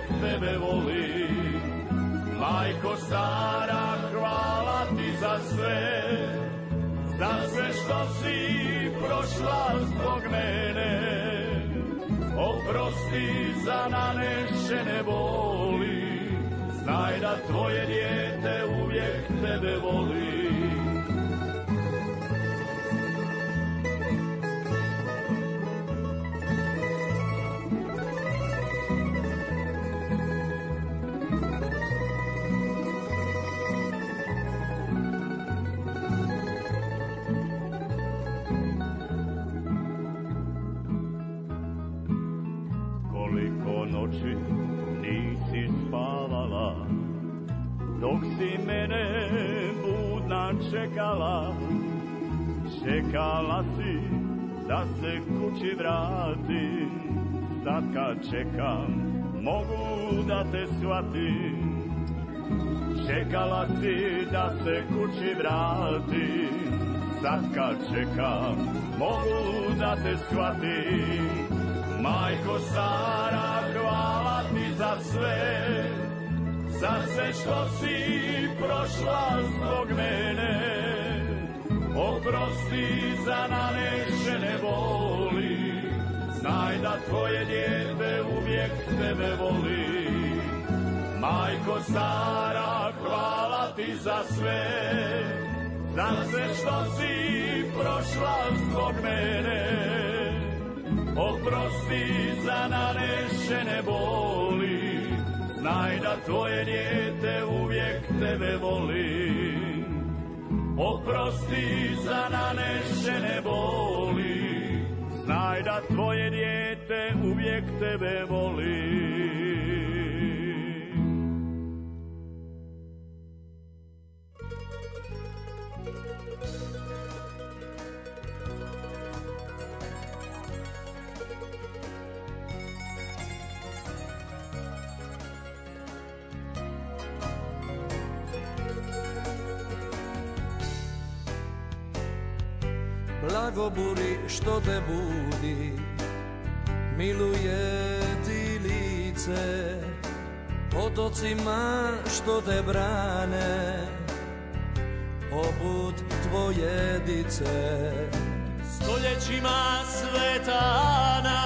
tebe volim. Majko stara, hvala ti za sve što si prošla zbog mene. Oprosti za nanešene boli, znaj da tvoje dijete uvijek tebe voli. Koliko noći nisi spavala, dok si mene budna čekala. Čekala si da se kući vratim, sad kad čekam mogu da te shvatim. Čekala si da se kući vratim, sad kad čekam mogu da te shvatim. Majko stara, hvala ti za sve što si prošla zbog mene. Oprosti za nanešene boli, znaj da tvoje dijete uvijek tebe voli. Majko stara, hvala ti za sve što si prošla zbog mene. Oprosti za nanešene boli, znaj da tvoje dijete uvijek tebe voli. Oprosti za nanešene boli, znaj da tvoje dijete uvijek tebe voli. Blago buri što te budi, miluje ti lice, potocima što te brane, poput tvoje dice. Stoljećima Svetana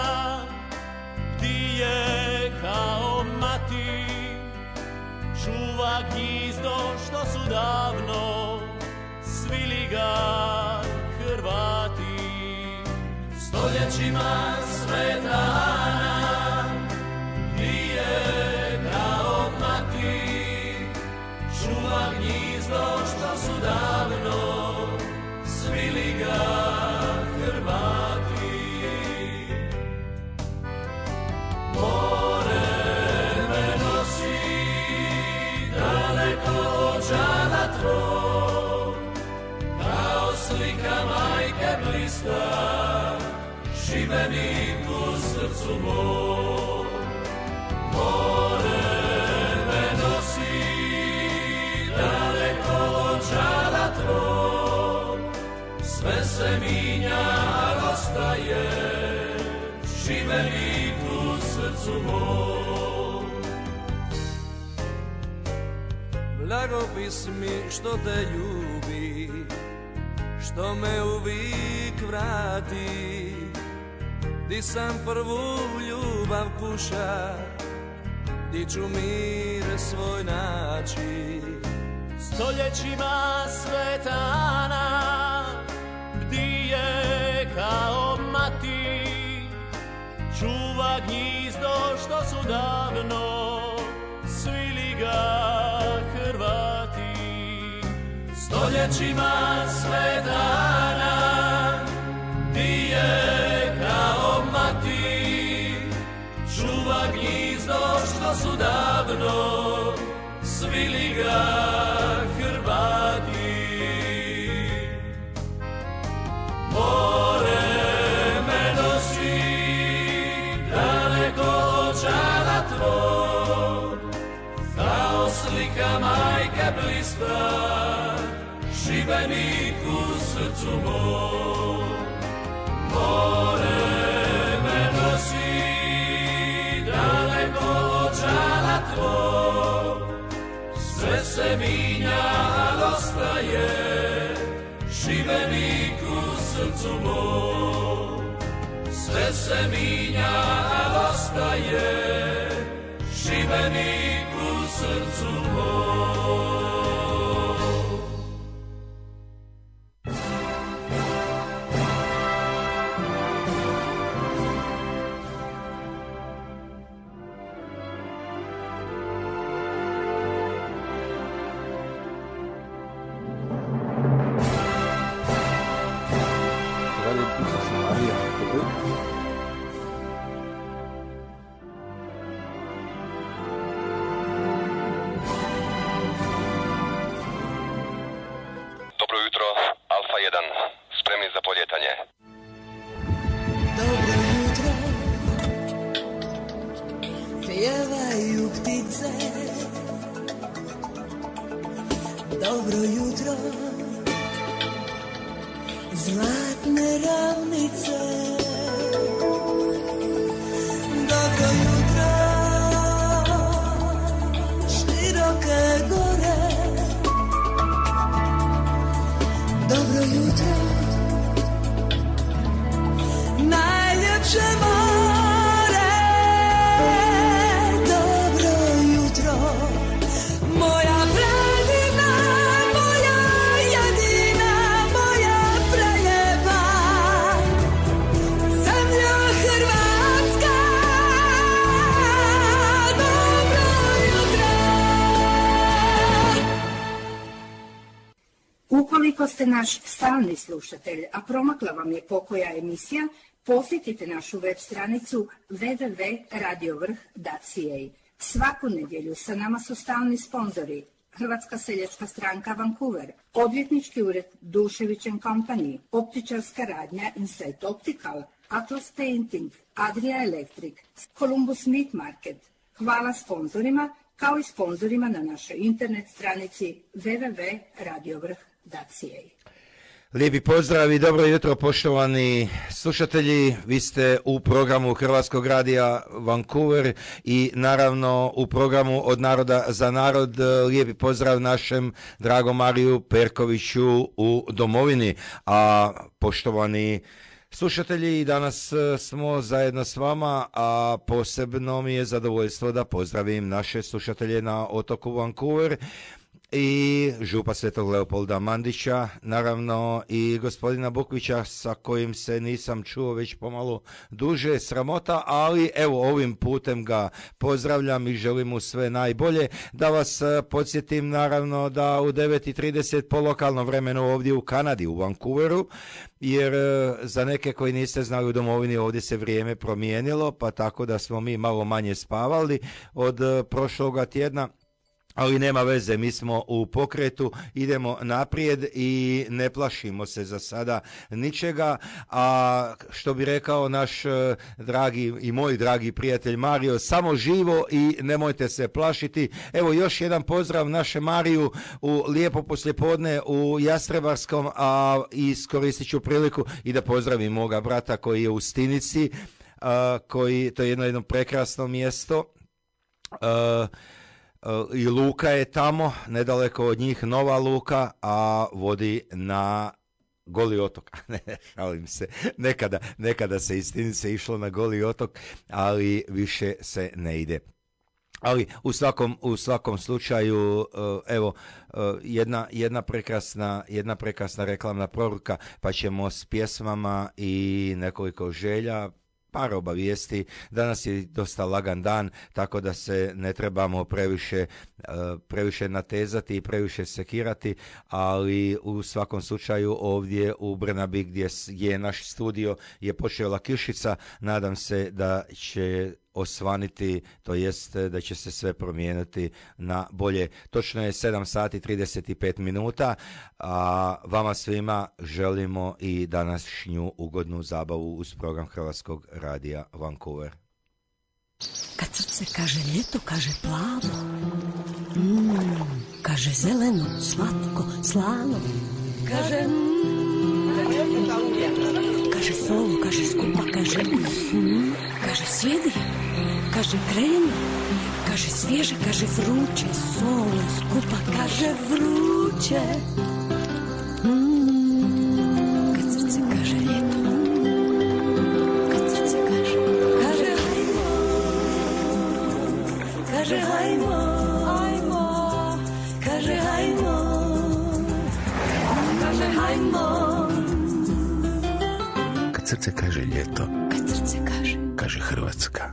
bdije kao mati, čuva gnizdo što su davno svili ga Hrvati. Stoljećima Svetana bdije kao mati, čuva gnizdo što su davno svili ga Hrvati. More me nosi daleko od žada tvoj, kao slika majke blista, Šibenik u srcu moj. More me nosi daleko od žada tvoj, sve se minja, a ostaje Šibenik u srcu moj. Blagopis mi što te ljubi, što me uvijek vrati, di sam prvu ljubav kuša, di ću mir svoj naći. Stoljećima Svetana bdije kao mati, čuva gnizdo što su davno svili ga Hrvati. Stoljećima Svetana bdije kao mati, čuva gnizdo što su davno svili ga Hrvati. More me nosi daleko od žada tvoj, kao slika majke blista, Šibenik u srcu moj. More me nosi daleko od žada se minja, al ostaje Šibenik u srcu mom. Sve se minja, al ostaje Šibenik u srcu mom. Dobro jutro, zlatne ravnice. Dobro jutro, široke gore. Dobro jutro, najljepše more. Dobro jutro, moja predivna, moja jedina, moja preljepa zemlja Hrvatska. Dobro jutro. Ukoliko ste naš stalni slušatelj, a promakla vam je pokoja emisija, posjetite našu web stranicu www.radiovrh.ca. Svaku nedjelju sa nama su stalni sponzori Hrvatska seljačka stranka Vancouver, odvjetnički ured Dušević & Company, optičarska radnja Insight Optical, Atlas Painting, Adria Electric, Columbus Meat Market. Hvala sponzorima, kao i sponzorima na našoj internet stranici www.radiovrh.ca. Lijepi pozdrav i dobro jutro poštovani slušatelji, vi ste u programu Hrvatskog radija Vancouver i naravno u programu Od naroda za narod. Lijepi pozdrav našem dragom Mariju Perkoviću u domovini, a poštovani slušatelji, danas smo zajedno s vama, a posebno mi je zadovoljstvo da pozdravim naše slušatelje na otoku Vancouver i župa Svetog Leopolda Mandića, naravno i gospodina Bukvića sa kojim se nisam čuo već pomalo duže, sramota, ali evo ovim putem ga pozdravljam i želim mu sve najbolje. Da vas podsjetim naravno da u 9:30 po lokalnom vremenu ovdje u Kanadi, u Vancouveru, jer za neke koji niste znali u domovini ovdje se vrijeme promijenilo, pa tako da smo mi malo manje spavali od prošloga tjedna. Ali nema veze, mi smo u pokretu, idemo naprijed i ne plašimo se za sada ničega, a što bi rekao naš dragi i moj dragi prijatelj Mario, samo živo i nemojte se plašiti. Evo još jedan pozdrav naše Mariju u lijepo poslijepodne u Jastrebarskom, a iskoristit ću priliku i da pozdravim moga brata koji je u Stinici, koji, to je jedno prekrasno mjesto, i luka je tamo, nedaleko od njih nova luka, a vodi na Goli otok. Ne, šalim se, nekada se iz Stinice išlo na Goli otok, ali više se ne ide. Ali u svakom slučaju, evo, jedna prekrasna reklamna poruka, pa ćemo s pjesmama i nekoliko želja, par obavijesti. Danas je dosta lagan dan, tako da se ne trebamo previše natezati i previše sekirati, ali u svakom slučaju ovdje u Brnabi gdje je naš studio je počela kišica, nadam se da će osvaniti, to jest da će se sve promijeniti na bolje. Točno je 7:35, a vama svima želimo i današnju ugodnu zabavu uz program Hrvatskog radija Vancouver. Kad srce kaže ljeto, kaže plavo, kaže zeleno, slatko, slano, kaže kaže solo, kaže skupa, kaže kaže sjedi, kaže kreni, kaže kaže svježe, kaže vruće, solo, skupa, kaže vruće. Kad srce kaže ljeto, kad srce kaže hajmo, kaže hajmo, kaže hajmo, kaže hajmo. Kad srce kaže ljeto, kad srce kaže Hrvatska.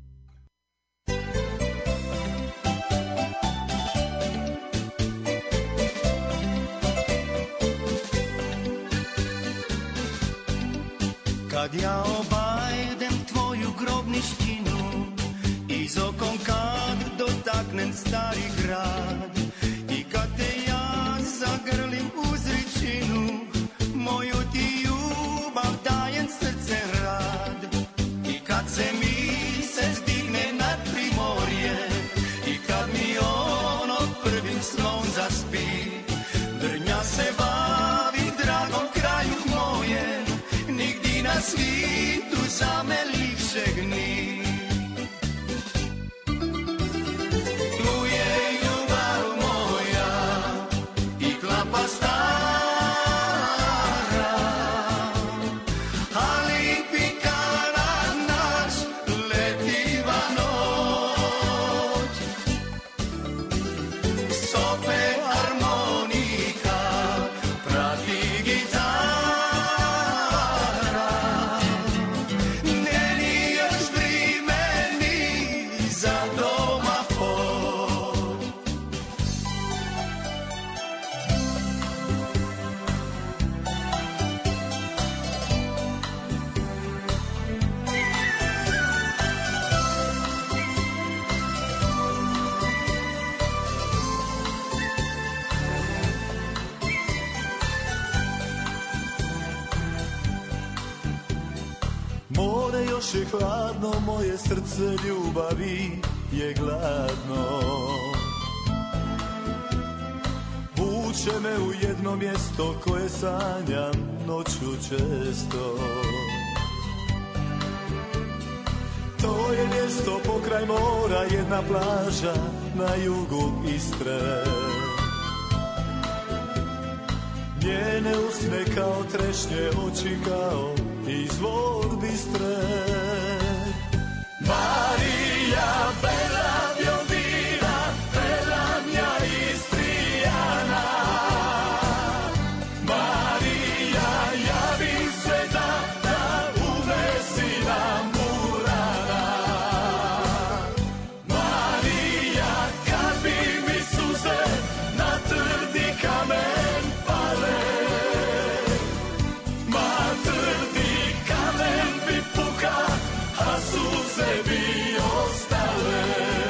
Kad ja obajdem tvoju grobništinu i z okom kad dotaknem stari grad i kad te ja zagrlim uz ričinu, moju ti ljubav dajem srce rad. I kad se misec digne nad primorje i kad mi ono prvim snom zaspi, drnja se bavi dragom kraju moje, nigdje na svitu za me lepšeg ni. Tu je ljubav moja i klapa stara, ali pikara naš letiva noć. Sope harmonika prati gitara, neni još vrime ni za domafon. More još je hladno, moje srce ljubavi je gladno. Vuče me u jedno mjesto koje sanjam noću često. To je mjesto pokraj mora, jedna plaža na jugu Istre. Njene usne kao trešnje, oči kao izvor Bistre. Marija, bella biondina, bella mia Istrijana. Marija, javi se da uvesi nam urana. Marija, kad bi mi suze na tvrdi kamen pale, ma tvrdi kamen bi puka, a suze bi ostale.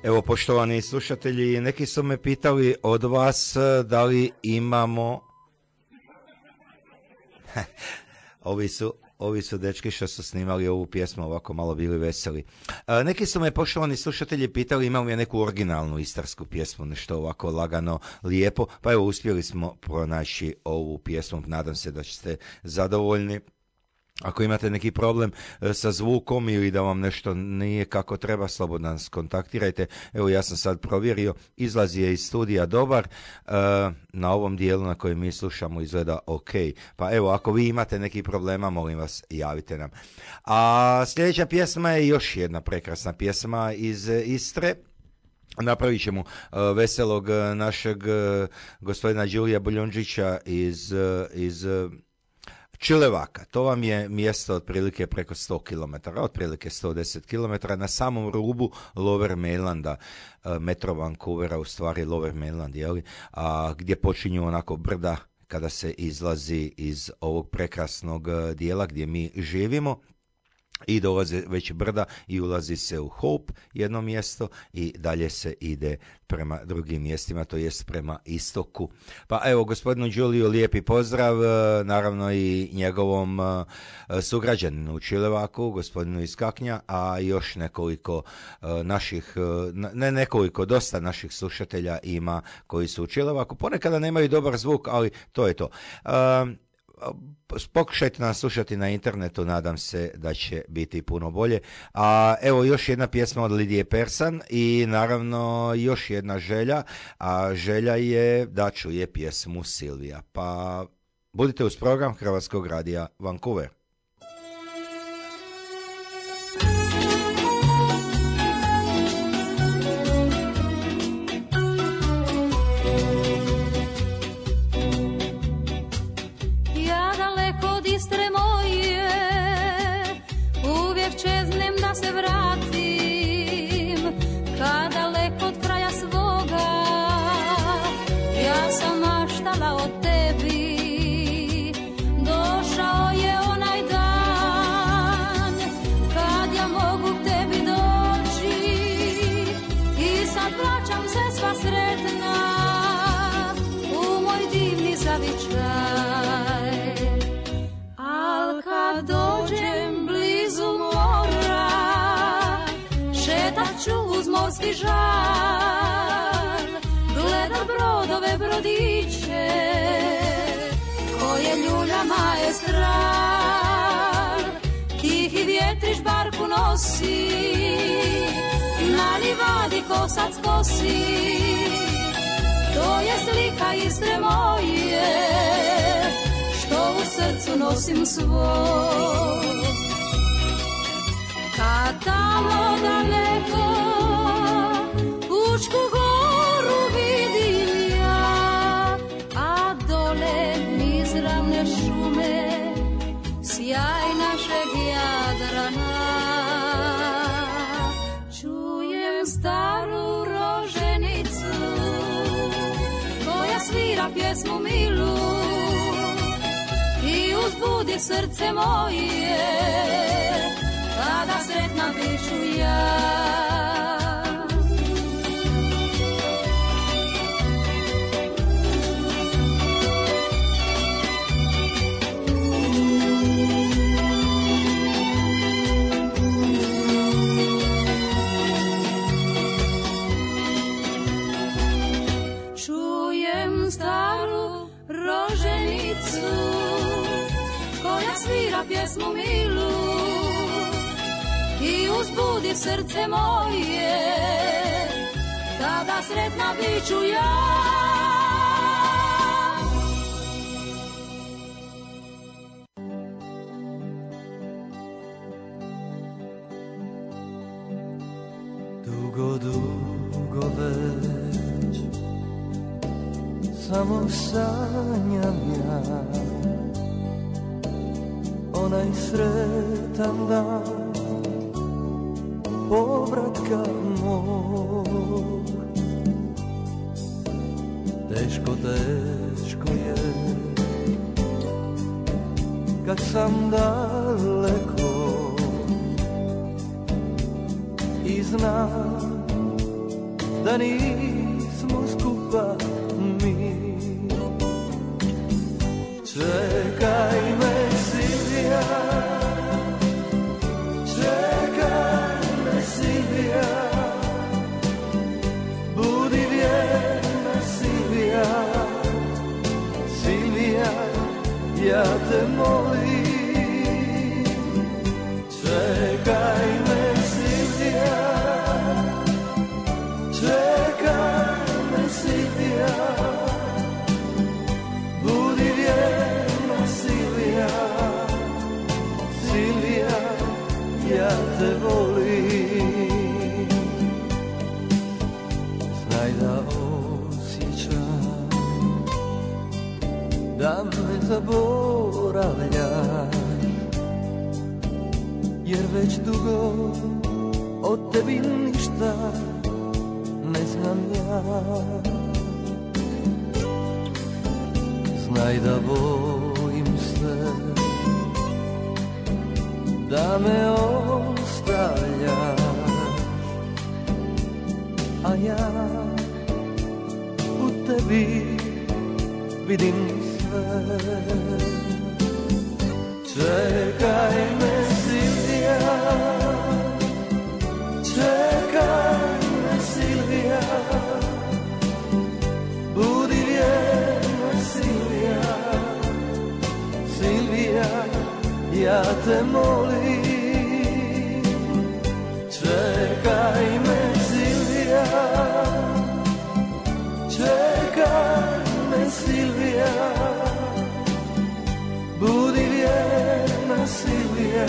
Evo, poštovani slušatelji, neki su me pitali od vas da li imamo... Ovi su dečki što su snimali ovu pjesmu ovako malo bili veseli. Neki su me, poštovani slušatelji, pitali imam li neku originalnu istarsku pjesmu, nešto ovako lagano, lijepo. Pa evo, uspjeli smo pronaći ovu pjesmu, nadam se da ćete zadovoljni. Ako imate neki problem sa zvukom ili da vam nešto nije kako treba, slobodno nas kontaktirajte. Evo, ja sam sad provjerio, izlaz je iz studija dobar, na ovom dijelu na kojem mi slušamo izgleda ok. Pa evo, ako vi imate neki problema, molim vas, javite nam. A sljedeća pjesma je još jedna prekrasna pjesma iz Istre. Napravit ćemo veselog našeg gospodina Đurija Buljondžića iz Čilevaka. To vam je mjesto otprilike preko 100 km, otprilike 110 km, na samom rubu Lower Mainlanda, metro Vancouvera, u stvari Lower Mainland, gdje počinju onako brda kada se izlazi iz ovog prekrasnog dijela gdje mi živimo. I dolaze već brda i ulazi se u Hope, jedno mjesto, i dalje se ide prema drugim mjestima, to jest prema istoku. Pa evo, gospodinu Đuliju lijepi pozdrav, naravno i njegovom sugrađaninu u Čilevaku, gospodinu iz Kaknja, a još nekoliko naših, dosta naših slušatelja ima koji su u Čilevaku. Ponekada nemaju dobar zvuk, ali to je to. Pokušajte nas slušati na internetu, nadam se da će biti puno bolje. A evo još jedna pjesma od Lidije Persan i naravno još jedna želja, a želja je da čuje pjesmu Silvija. Pa budite uz program Hrvatskog radija Vancouver. Se vratim, kad daleko od kraja svoga, ja sam maštala o tebi, došao je onaj dan, kad ja mogu k tebi doći, i sad plaćam se sva sretna, u moj divni zavičaj, al kad dođem blizu mora, šetat ću uz morski žar, gledat brodove, brodiće, koje ljulja maestral, tihi vjetriš barku nosi, na livadi kosac kosi, to je slika Istre moje, što u srcu nosim svoj. Kad tamo daleko Učku goru vidim ja, a dole nizravne šume, sjaj našeg Jadrana. Čujem staru roženicu koja svira pjesmu milu i uzbudi srce moje, kada sretna biću ja. Čujem staru roženicu koja svira pjesmu milu i uzbudi srce moje, kada sretna biću ja. Dugo, dugo već samo sanjam ja onaj sretan dan povratka mog. Teško, teško je kad sam daleko i znam da nismo skupa mi. Čekaj me Silvija, čekaj me Silvija, budi vjerna Silvija, Silvija, ja te molim. Čekaj me Silvija, čekaj me Silvija, budi vjerna Silvija, Silvija, ja te volim. Znaj da osjećam da me zaboravljaš, jer već dugo od tebi ništa ne znam ja. Znaj da bojim se da me ostavljaš, a ja u tebi vidim sve. Čekaj me Silvija, čekaj me Silvija, budi vjerna Silvija, Silvija, ja te molim. Čekaj me Silvija, čekaj me Silvija, budi vjerna Silvija,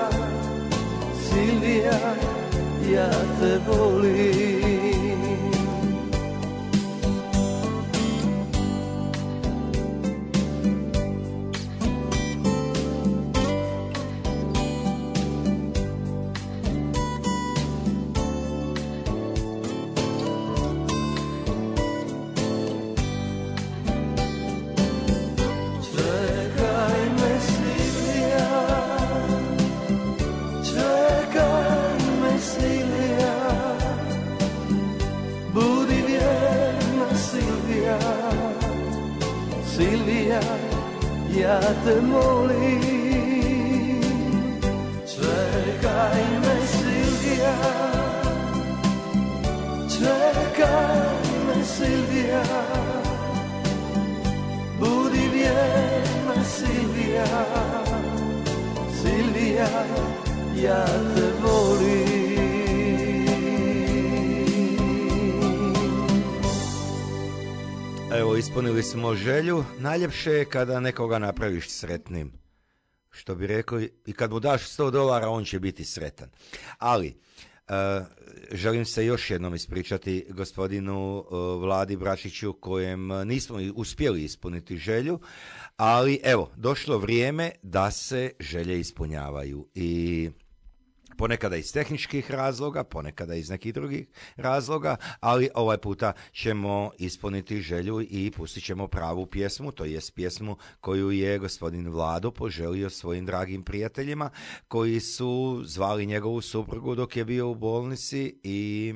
Silvija, ja te volim. Silvija, ja te molim. Čekaj me Silvija, čekaj me Silvija, budi vjerna Silvija, Silvija, ja te volim. Evo, ispunili smo želju. Najljepše je kada nekoga napraviš sretnim. Što bi rekao, i kad mu daš $100, on će biti sretan. Ali, želim se još jednom ispričati gospodinu Vladi Brašiću, kojem nismo uspjeli ispuniti želju, ali evo, došlo vrijeme da se želje ispunjavaju. I ponekada iz tehničkih razloga, ponekada iz nekih drugih razloga, ali ovaj puta ćemo ispuniti želju i pustit ćemo pravu pjesmu, to jest pjesmu koju je gospodin Vlado poželio svojim dragim prijateljima koji su zvali njegovu suprugu dok je bio u bolnici i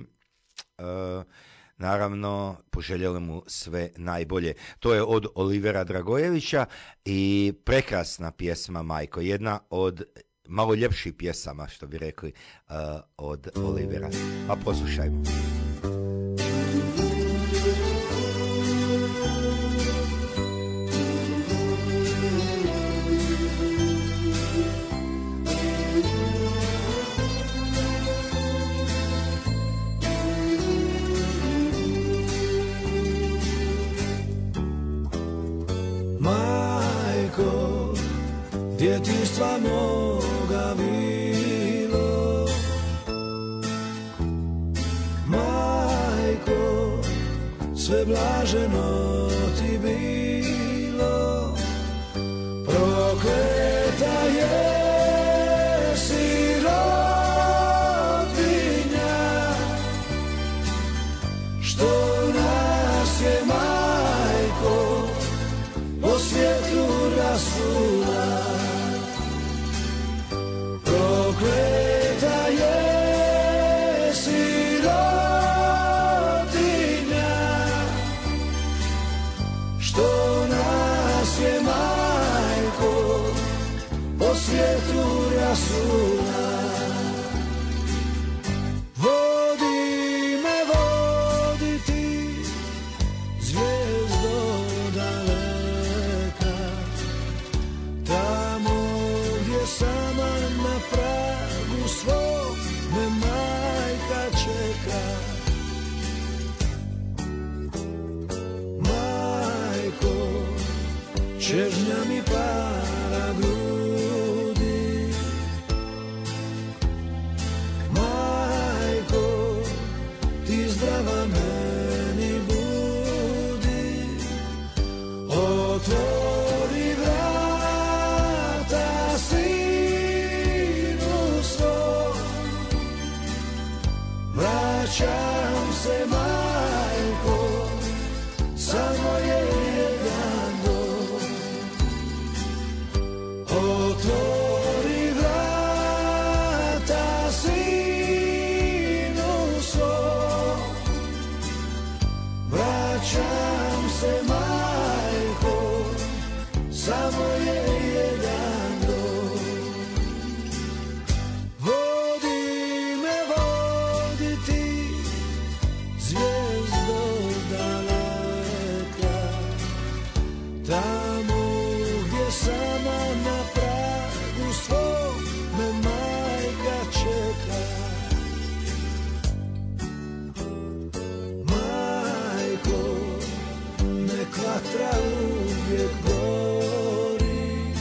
naravno poželjeli mu sve najbolje. To je od Olivera Dragojevića i prekrasna pjesma Majko, jedna od malo ljepših pjesama, što bi rekli, od Olivera. Pa poslušajmo. Majko, djetinjstva moga bilo, majko, sve blaženo ti bilo, prokleta jesi rodinja, što nas je majko po svijetu rasula. Prokleta jesi rodinja, svijetu rasula. Vodi me, vodi ti, zvijezdo daleka, tamo gdje sama na pragu svog me majka čeka. Majko, čežnja mi para grudi, majko, ti zdrava meni budi, otvori vrata sinu svom, vraćam se majko, samo je jedan dom. Otvori vrata sinu svom, vraćam se majko, samo je jedan dom. Vodi me, vodi ti, zvijezdo daleka, tamo gdje sama na pragu svog me majka čeka. Majko, nek vatra uvijek gori,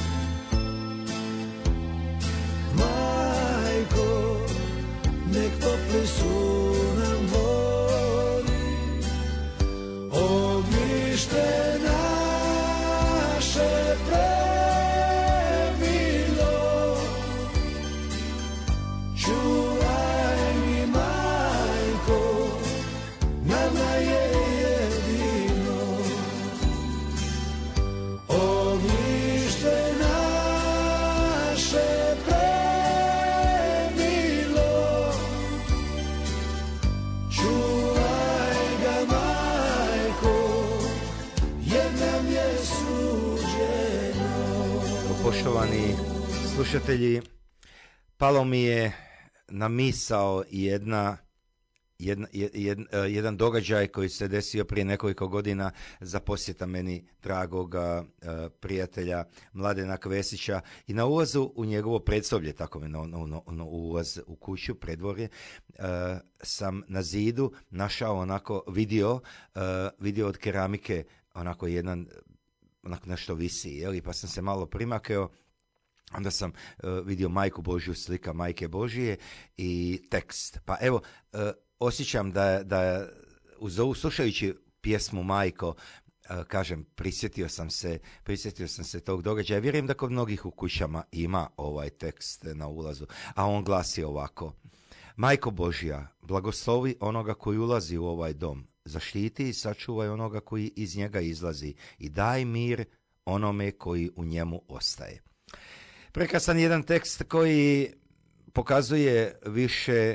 majko, nek topli su nam dvori, ognjište naše premilo, čuvaj mi majko, nama je jedino. Ognjište naše premilo, čuvaj ga majko, jer nam je suđeno. Poštovani slušatelji, palo mi je na misao jedan događaj koji se desio prije nekoliko godina za posjeta meni dragoga prijatelja Mladena Kvesića, i na ulazu u njegovo predsoblje, tako me na ulaz u kuću, predvorje, sam na zidu našao onako vidio od keramike, onako nešto visi, pa sam se malo primakao. Onda sam vidio Majku Božju, slika Majke Božije i tekst. Pa evo, osjećam da uz ovu, slušajući pjesmu Majko, kažem, prisjetio sam se tog događaja. Vjerujem da kod mnogih u kućama ima ovaj tekst na ulazu, a on glasi ovako: Majko Božja, blagoslovi onoga koji ulazi u ovaj dom, zaštiti i sačuvaj onoga koji iz njega izlazi i daj mir onome koji u njemu ostaje. Prekrasan jedan tekst koji pokazuje više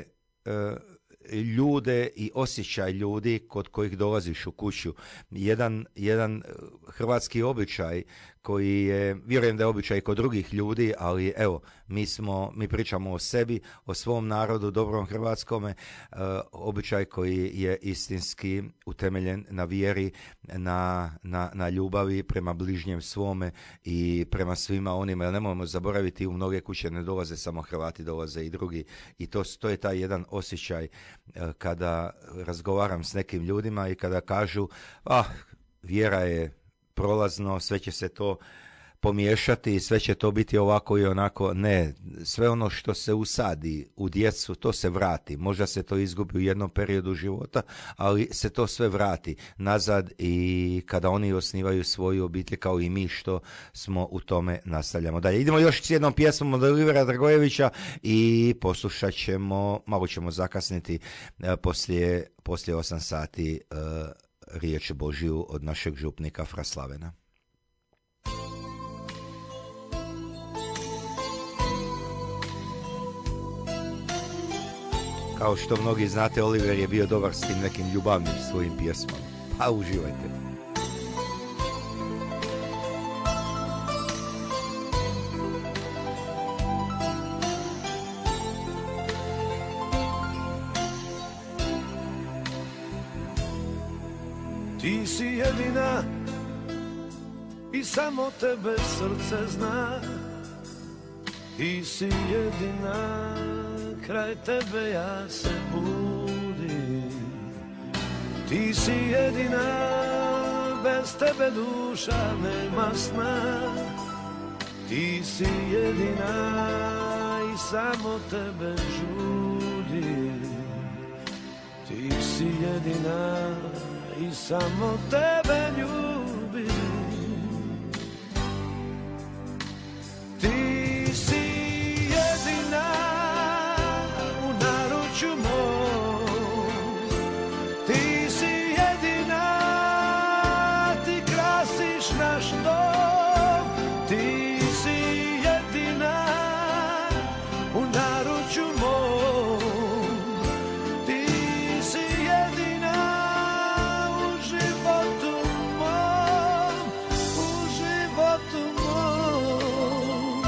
ljude i osjećaj ljudi kod kojih dolaziš u kuću. Jedan hrvatski običaj koji je, vjerujem da je običaj kod drugih ljudi, ali evo, mi pričamo o sebi, o svom narodu, dobrom hrvatskome, običaj koji je istinski utemeljen na vjeri, na ljubavi prema bližnjem svome i prema svima onima, jer nemojmo zaboraviti, u mnoge kuće ne dolaze samo Hrvati, dolaze i drugi, i to je taj jedan osjećaj kada razgovaram s nekim ljudima i kada kažu, vjera je prolazno, sve će se to pomiješati, sve će to biti ovako i onako. Ne, sve ono što se usadi u djecu, to se vrati. Možda se to izgubi u jednom periodu života, ali se to sve vrati nazad, i kada oni osnivaju svoju obitelj, kao i mi što smo u tome, nastavljamo dalje. Idemo još s jednom pjesmom od Olivera Dragojevića i poslušat ćemo, malo ćemo zakasniti poslije 8 sati riječ Božju od našeg župnika Fra Slavena. Kao što mnogi znate, Oliver je bio dobar s tim nekim ljubavnim svojim pjesmama. Pa uživajte. Ti si jedina i samo tebe srce zna. Ti si jedina, kraj tebe ja se budim. Ti si jedina, bez tebe duša nema sna. Ti si jedina i samo tebe žudim. Ti si jedina i samo tebe ljubim. Ti si jedina u naručju mom. Ti si jedina, ti krasiš naš dom. Ti si jedina u naručju mom. Ti si jedina u životu mom, u životu mom.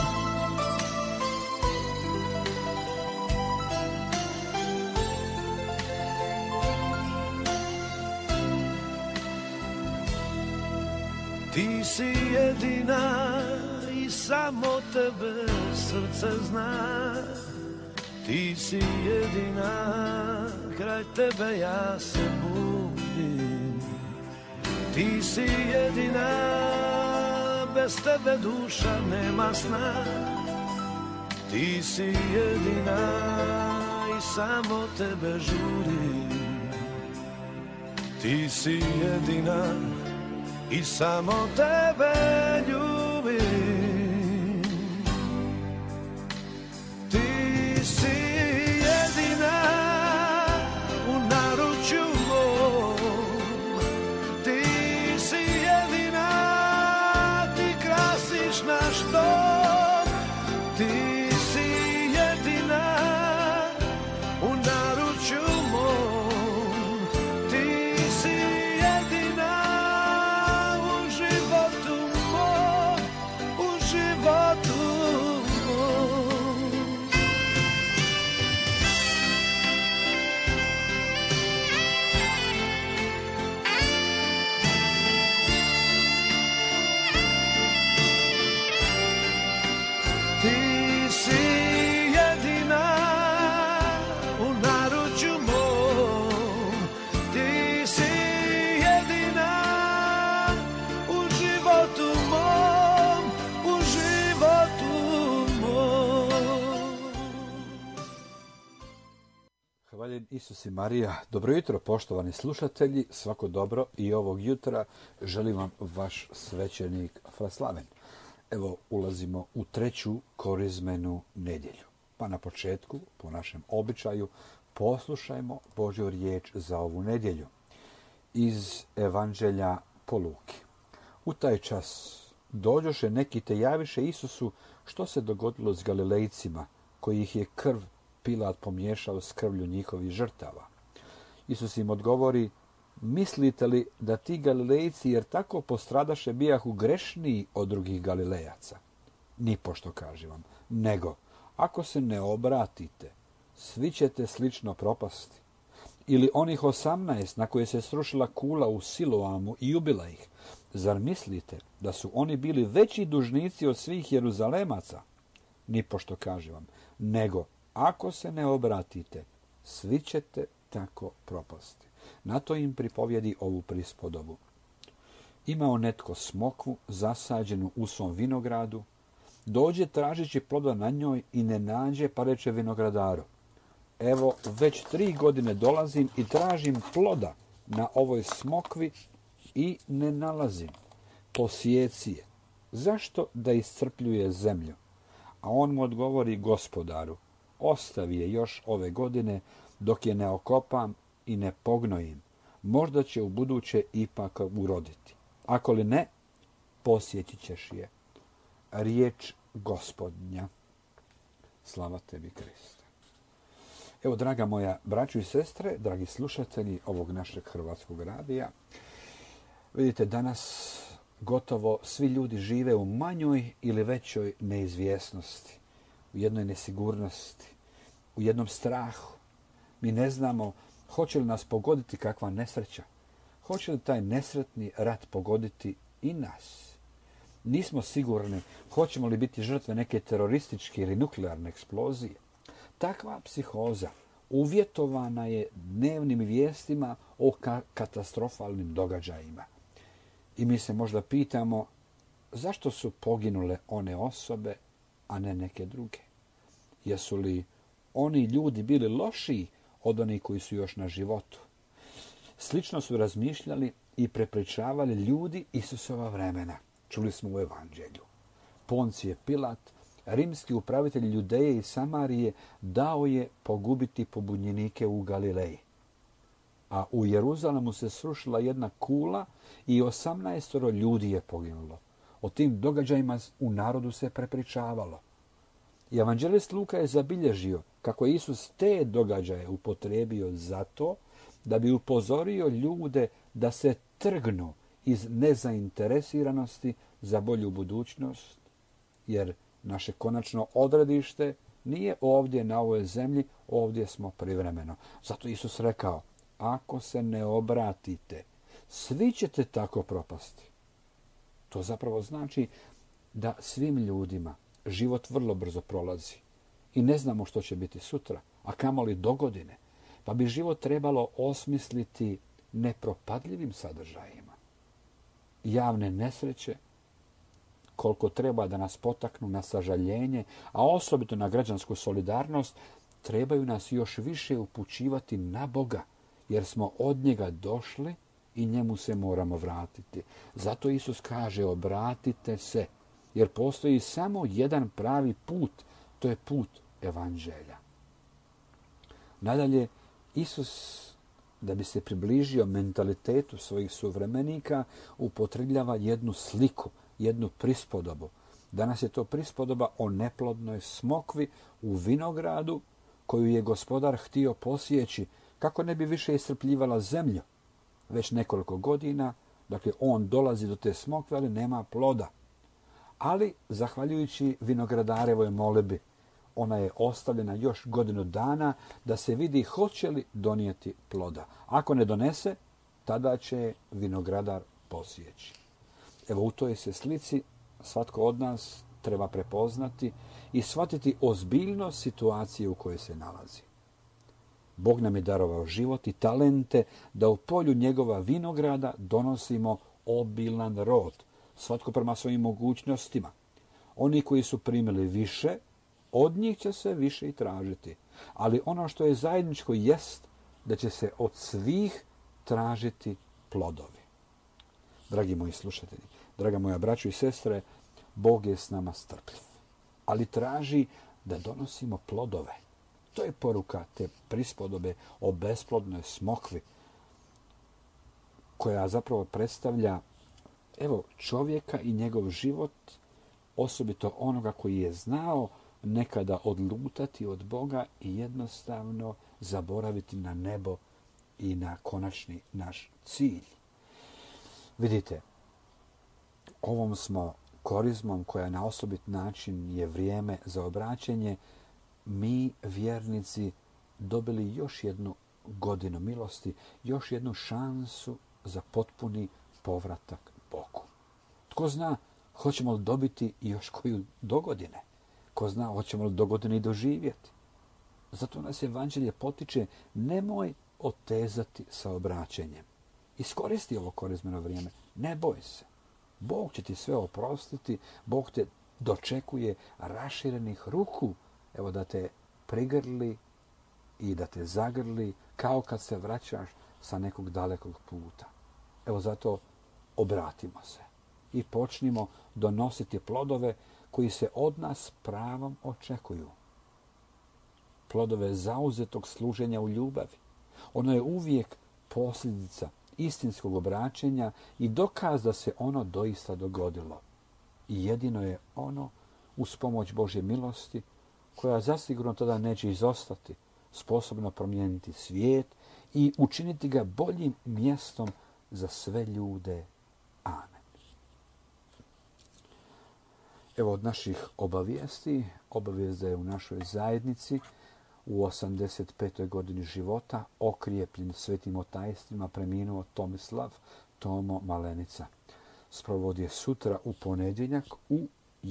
Ti si jedina i samo tebe srce zna. Ti si jedina, kraj tebe ja se budim. Ti si jedina, bez tebe duša nema sna. Ti si jedina i samo tebe žurim. Ti si jedina i samo tebe ljubim. Ti si jedina u naručju mom. Ti si jedina, ti krasiš naš dom. Ti si jedina u naručju mom. Ti si jedina u životu mom, u životu mom. Ti si jedina u naručju mom. Ti si jedina u životu mom, u životu mom. Hvaljen Isus i Marija. Dobro jutro, poštovani slušatelji. Svako dobro i ovog jutra želim vam vaš svećenik Fraslaven. Evo, ulazimo u treću korizmenu nedjelju. Pa na početku, po našem običaju, poslušajmo Božju riječ za ovu nedjelju. Iz Evanđelja po Luki. U taj čas dođoše neki te javiše Isusu što se dogodilo s Galilejcima, koji ih je krv Pilat pomiješao s krvlju njihovih žrtava. Isus im odgovori: mislite li da ti Galilejci, jer tako postradaše, bijahu grešniji od drugih Galilejaca? Nipošto, kažem vam, nego ako se ne obratite, svi ćete slično propasti. Ili onih 18 na koje se srušila kula u Siloamu i ubila ih, zar mislite da su oni bili veći dužnici od svih Jeruzalemaca? Nipošto, kažem vam, nego ako se ne obratite, svi ćete tako propasti. Na to im pripovjedi ovu prispodobu. Imao netko smokvu zasađenu u svom vinogradu, dođe tražeći ploda na njoj i ne nađe, pa reče vinogradaru: evo, već 3 godine dolazim i tražim ploda na ovoj smokvi i ne nalazim. Posjeci je. Zašto da iscrpljuje zemlju? A on mu odgovori: gospodaru, ostavi je još ove godine dok je ne okopam i ne pognojim. Možda će u buduće ipak uroditi. Ako li ne, posjeći ćeš je. Riječ Gospodnja. Slava tebi, Kriste. Evo, draga moja braćo i sestre, dragi slušatelji ovog našeg hrvatskog radija, vidite, danas gotovo svi ljudi žive u manjoj ili većoj neizvjesnosti, u jednoj nesigurnosti, u jednom strahu. Mi ne znamo hoće li nas pogoditi kakva nesreća, hoće li taj nesretni rat pogoditi i nas? Nismo sigurni hoćemo li biti žrtve neke terorističke ili nuklearne eksplozije. Takva psihoza uvjetovana je dnevnim vijestima o katastrofalnim događajima. I mi se možda pitamo zašto su poginule one osobe, a ne neke druge? Jesu li oni ljudi bili lošiji od onih koji su još na životu? Slično su razmišljali i prepričavali ljudi Isusova vremena. Čuli smo u Evanđelju. Poncije Pilat, rimski upravitelj Judeje i Samarije, dao je pogubiti pobunjenike u Galileji. A u Jeruzalemu se srušila jedna kula i 18 ljudi je poginulo. O tim događajima u narodu se prepričavalo. I evanđelist Luka je zabilježio kako je Isus te događaje upotrijebio zato da bi upozorio ljude da se trgnu iz nezainteresiranosti za bolju budućnost, jer naše konačno odredište nije ovdje na ovoj zemlji, ovdje smo privremeno. Zato Isus rekao, ako se ne obratite, svi ćete tako propasti. To zapravo znači da svim ljudima život vrlo brzo prolazi i ne znamo što će biti sutra, a kamoli dogodine. Pa bi život trebalo osmisliti nepropadljivim sadržajima. Javne nesreće, koliko treba da nas potaknu na sažaljenje, a osobito na građansku solidarnost, trebaju nas još više upućivati na Boga, jer smo od njega došli i njemu se moramo vratiti. Zato Isus kaže, obratite se, jer postoji samo jedan pravi put, to je put evanđelja. Nadalje, Isus, da bi se približio mentalitetu svojih suvremenika, upotrebljava jednu sliku, jednu prispodobu. Danas je to prispodoba o neplodnoj smokvi u vinogradu koju je gospodar htio posjeći kako ne bi više iscrpljivala zemlju. Već nekoliko godina, dakle, on dolazi do te smokve, ali nema ploda. Ali, zahvaljujući vinogradarevoj molitvi, ona je ostavljena još godinu dana da se vidi hoće li donijeti ploda. Ako ne donese, tada će vinogradar posjeći. Evo, u toj se slici svatko od nas treba prepoznati i shvatiti ozbiljnost situacije u kojoj se nalazi. Bog nam je darovao život i talente da u polju njegova vinograda donosimo obilan rod, svatko prema svojim mogućnostima. Oni koji su primili više, od njih će se više i tražiti. Ali ono što je zajedničko jest da će se od svih tražiti plodovi. Dragi moji slušatelji, draga moja braćo i sestre, Bog je s nama strpljiv, ali traži da donosimo plodove. To je poruka te prispodobe o besplodnoj smokvi, koja zapravo predstavlja čovjeka i njegov život, osobito onoga koji je znao nekada odlutati od Boga i jednostavno zaboraviti na nebo i na konačni naš cilj. Vidite, ovom smo korizmom, koja na osobit način je vrijeme za obraćenje, mi, vjernici, dobili još jednu godinu milosti, još jednu šansu za potpuni povratak Bogu. Tko zna, hoćemo li dobiti još koju dogodine? Ko zna, hoćemo li dogodine i doživjeti? Zato nas evanđelje potiče, nemoj otezati sa obraćenjem. Iskoristi ovo korizmeno vrijeme, ne boj se. Bog će ti sve oprostiti, Bog te dočekuje raširenih ruku, evo da te prigrli i da te zagrli kao kad se vraćaš sa nekog dalekog puta. Evo zato obratimo se i počnimo donositi plodove koji se od nas pravom očekuju. Plodove zauzetog služenja u ljubavi. Ono je uvijek posljedica istinskog obraćenja i dokaz da se ono doista dogodilo. I jedino je ono, uz pomoć Božje milosti, koja zasigurno tada neće izostati, sposobno promijeniti svijet i učiniti ga boljim mjestom za sve ljude. Amen. Evo od naših obavijesti, obavijest da je u našoj zajednici u 85. godini života, okrijepljen svetim otajstvima, preminuo Tomislav Tomo Malenica. Sprovod je sutra u ponedjeljak u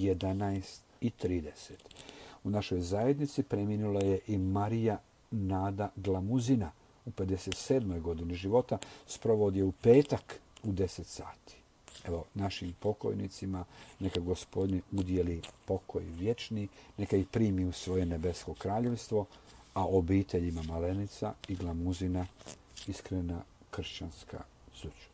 11:30. U našoj zajednici preminula je i Marija Nada Glamuzina u 57. godini života. Sprovod je u petak u 10 sati. Evo, našim pokojnicima neka Gospodin udjeli pokoj vječni, neka ih primi u svoje nebesko kraljevstvo, a obiteljima Malenica i Glamuzina iskrena kršćanska sućut.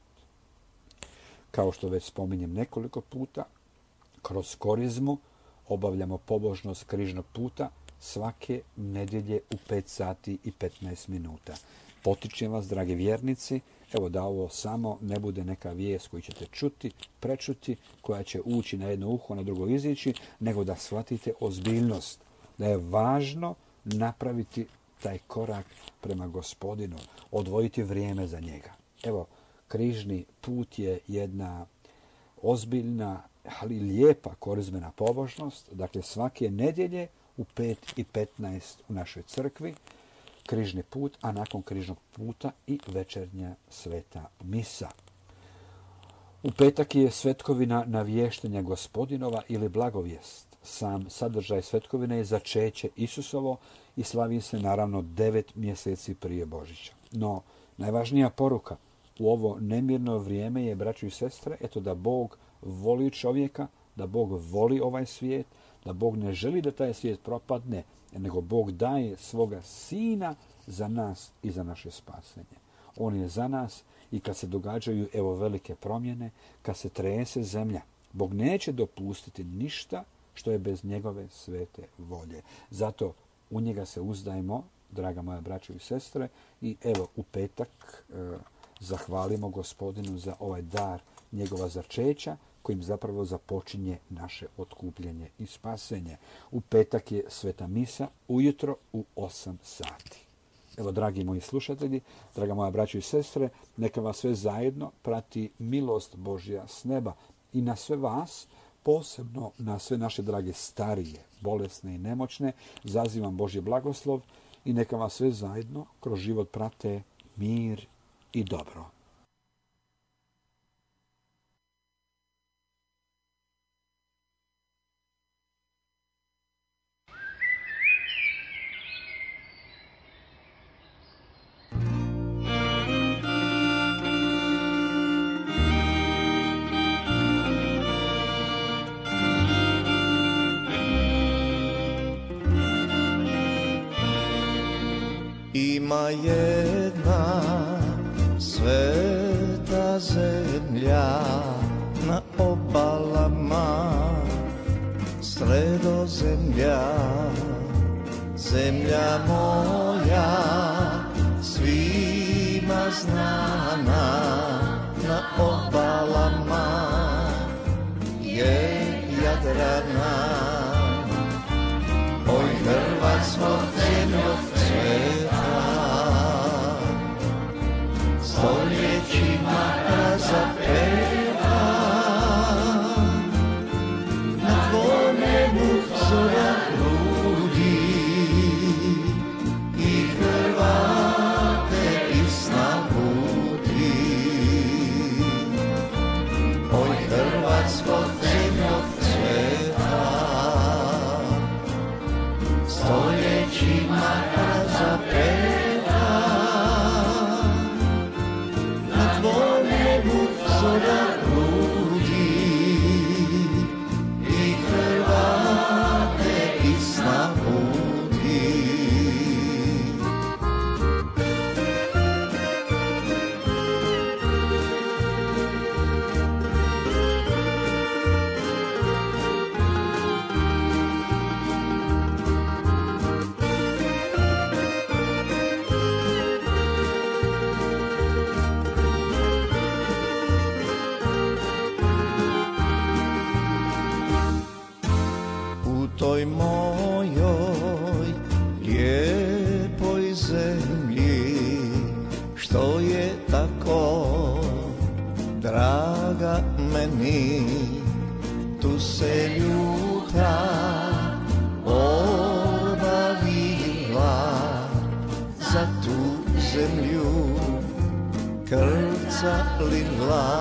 Kao što već spominjem nekoliko puta, kroz korizmu obavljamo pobožnost križnog puta svake nedjelje u 5 sati i 15 minuta. Potičem vas, dragi vjernici, evo da ovo samo ne bude neka vijest koju ćete čuti, prečuti, koja će ući na jedno uho, na drugo izići, nego da shvatite ozbiljnost, da je važno napraviti taj korak prema Gospodinu, odvojiti vrijeme za njega. Evo, križni put je jedna ozbiljna, ali lijepa korizmena pobožnost. Dakle, svake nedjelje u 5:15 u našoj crkvi križni put, a nakon križnog puta i večernja sveta misa. U petak je svetkovina navještenja Gospodinova ili blagovijest. Sam sadržaj svetkovine je začeće Isusovo i slavi se naravno 9 mjeseci prije Božića. No, najvažnija poruka u ovo nemirno vrijeme je, braćo i sestre, eto da Bog voli čovjeka, da Bog voli ovaj svijet, da Bog ne želi da taj svijet propadne, nego Bog daje svoga Sina za nas i za naše spasenje. On je za nas i kad se događaju evo velike promjene, kad se trese zemlja, Bog neće dopustiti ništa što je bez njegove svete volje. Zato u njega se uzdajmo, draga moja braćo i sestre, i evo u petak zahvalimo Gospodinu za ovaj dar njegova začeća, kojim zapravo započinje naše otkupljenje i spasenje. U petak je sveta misa ujutro u 8 sati. Evo, dragi moji slušatelji, draga moja braćo i sestre, neka vas sve zajedno prati milost Božja s neba i na sve vas, posebno na sve naše drage starije, bolesne i nemoćne, zazivam Božji blagoslov i neka vas sve zajedno kroz život prate mir i dobro. Ima jedna sveta zemlja na obalama Sredozemlja, zemlja moja svima znana, na obalama je Jadrana. Oj, Hrvatsko zemljo cveta, stoljećima razapeva, na tvom nebu zora ludi i Hrvate iz sna budi. Oj, Hrvatsko zemljo cveta, stoljećima razapeva, na tvom nebu zora ludi i Hrvate iz sna budi. Toj mojoj lijepoj zemlji, što je tako draga meni, tu se ljuta obavila zalila.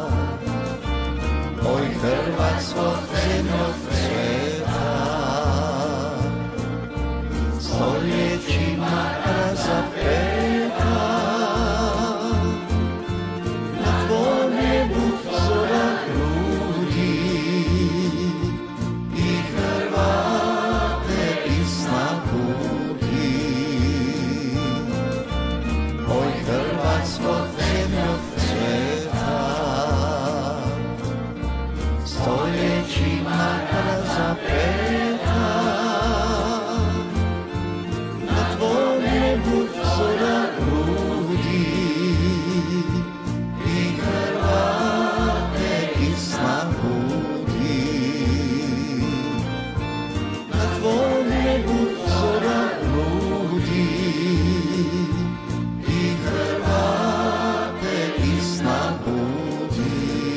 Oj Hrvatsko, zemljo sveta, stoljećima razapeta, na tvom nebu zora grudi i Hrvate isna budi. Oj Hrvatsko, zemljo sveta, stoljećima razapeta, na tvom nebu zora grudi i Hrvate isna budi. Na tvom nebu zora grudi i Hrvate isna budi.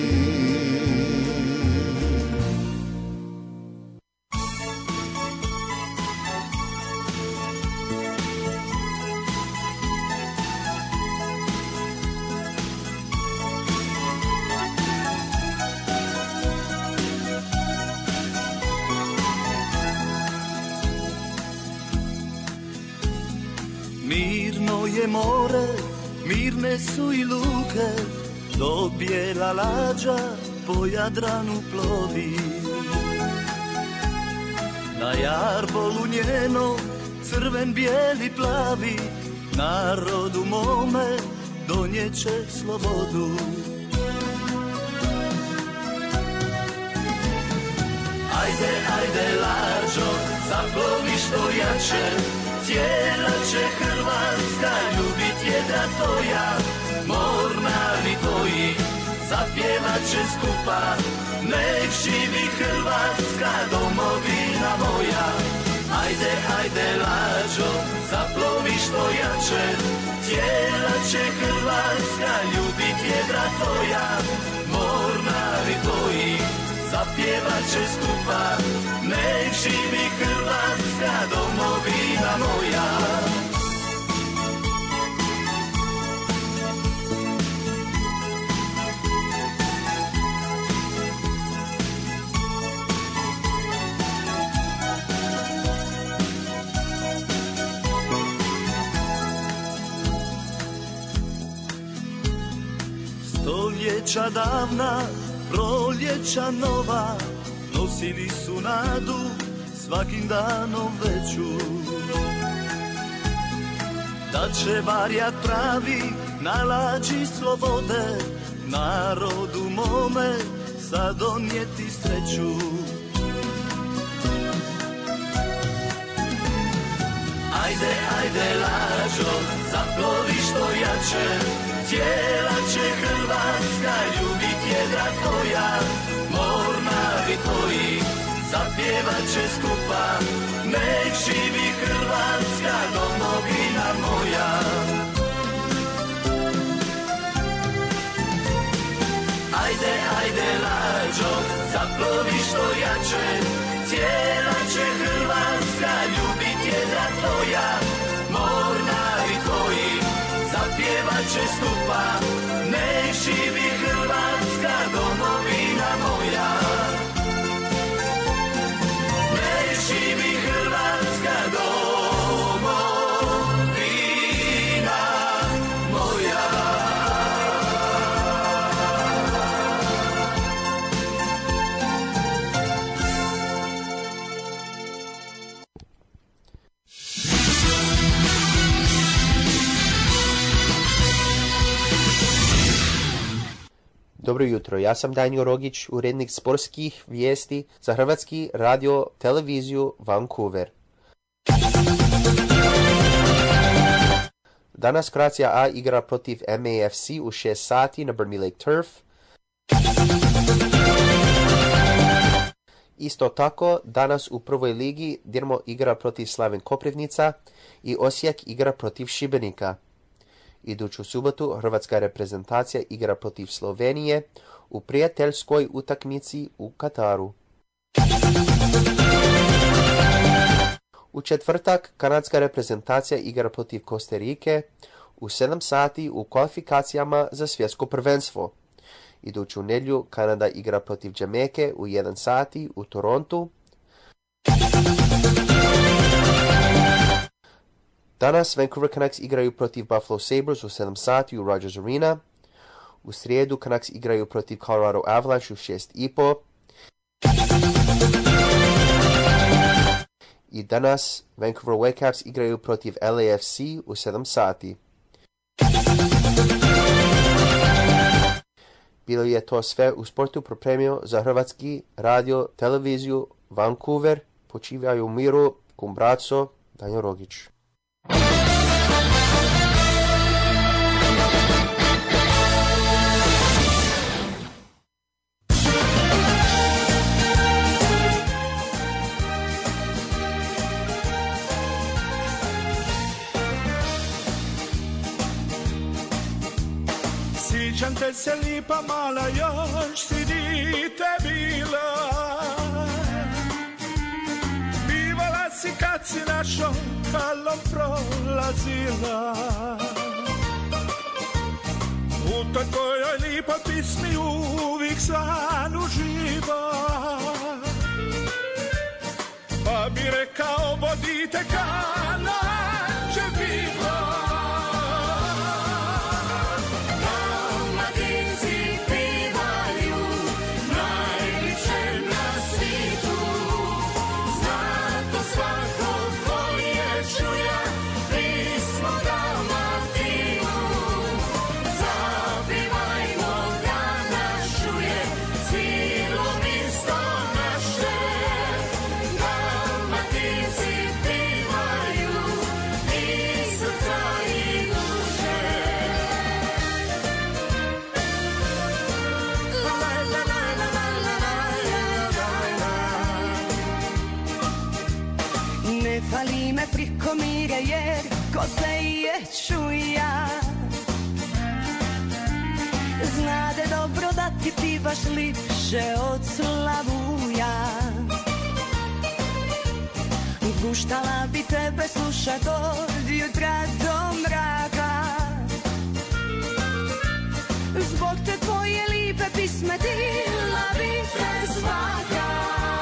Mirno je more, mirne su i luke, dok bijela lađa po Jadranu plovi. Na jarbolu njeno, crven, bijeli, plavi, narodu mome donjeće slobodu. Ajde, ajde lađo, zaplovi što jače, cijela će Hrvatska ljubit jedra tvoja. Mornari tvoji zapjevat će skupa, nek živi Hrvatska, domovina moja. Ajde, ajde lađo, zaplovi što jače, cijela će Hrvatska ljubit jedra tvoja. Mornari tvoji zapjevat će skupa, nek živi Hrvatska, domovina moja. Stoljeća davna, proljeća nova, nosili su nadu svakim danom veću. Da će varjat pravi na lađi slobode, narodu mome sad donijeti sreću. Ajde, ajde lađo, zaplovi što jače, cijela će Hrvatska ljubit jedra tvoja. Mornari tvoji zapjevat će skupa, nek živi Hrvatska, domovina moja. Ajde, ajde lađo, zaplovi što jače, cijela će Hrvatska ljubit jedra tvoja. Mornari tvoji zapjevat će skupa, nek živi Hrvatska, domovina moja. Nek živi Hrvatska, domovina moja. Dobro jutro, ja sam Danjo Rogić, urednik sportskih vijesti za Hrvatski radio televiziju Vancouver. Danas Croatia A igra protiv MAFC u 6 sati na Burnie Lake Turf. Isto tako, danas u prvoj ligi Dinamo igra protiv Slaven Koprivnica i Osijek igra protiv Šibenika. Iduću subotu hrvatska reprezentacija igra protiv Slovenije u prijateljskoj utakmici u Kataru. U četvrtak kanadska reprezentacija igra protiv Kostarike u 7 sati u kvalifikacijama za svjetsko prvenstvo. Iduću nedjelju Kanada igra protiv Jamajke u 1 sati u Torontu. Danas Vancouver Canucks igraju protiv Buffalo Sabres u 7 sati u Rogers Arena. U srijedu Canucks igraju protiv Colorado Avalanche u 6:30. I danas Vancouver Whitecaps igraju protiv LAFC u 7 sati. Bilo je to sve u sportu pripremio za Hrvatski radio televiziju Vancouver. Počivaju u miru, kum braco, Danjo Rogić. Sjećam te se lipa mala, još si dite bila. Bivala si kad si našom kalom prolazila. U toj tvojoj lipoj pismi uvijek san uživa. Pa bi rekao vodite kana će bila. Fali me priko mire jer ko te je čuja. Znade dobro da ti pivaš lipše od slavuja. Guštala bi tebe slušat od jutra do mraka. Zbog te tvoje lipe pisme dila bi te svaka.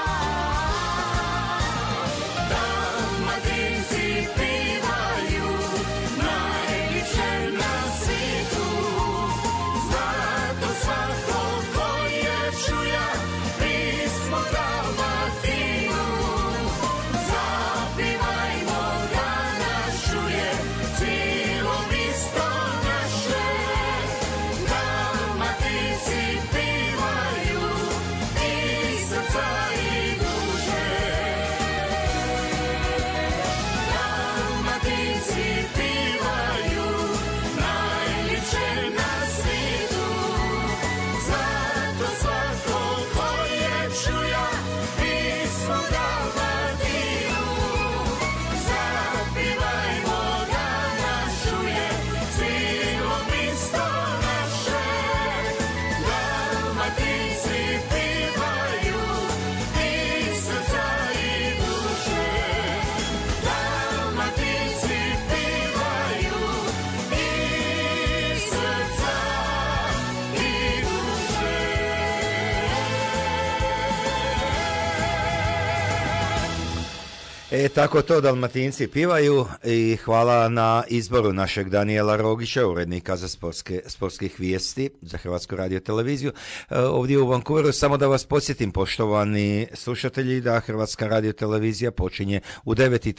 Tako to Dalmatinci pivaju i hvala na izboru našeg Danijela Rogića, urednika za sportskih vijesti za Hrvatsku radio televiziju. Ovdje u Vancouveru samo da vas podsjetim, poštovani slušatelji, da Hrvatska radio televizija počinje u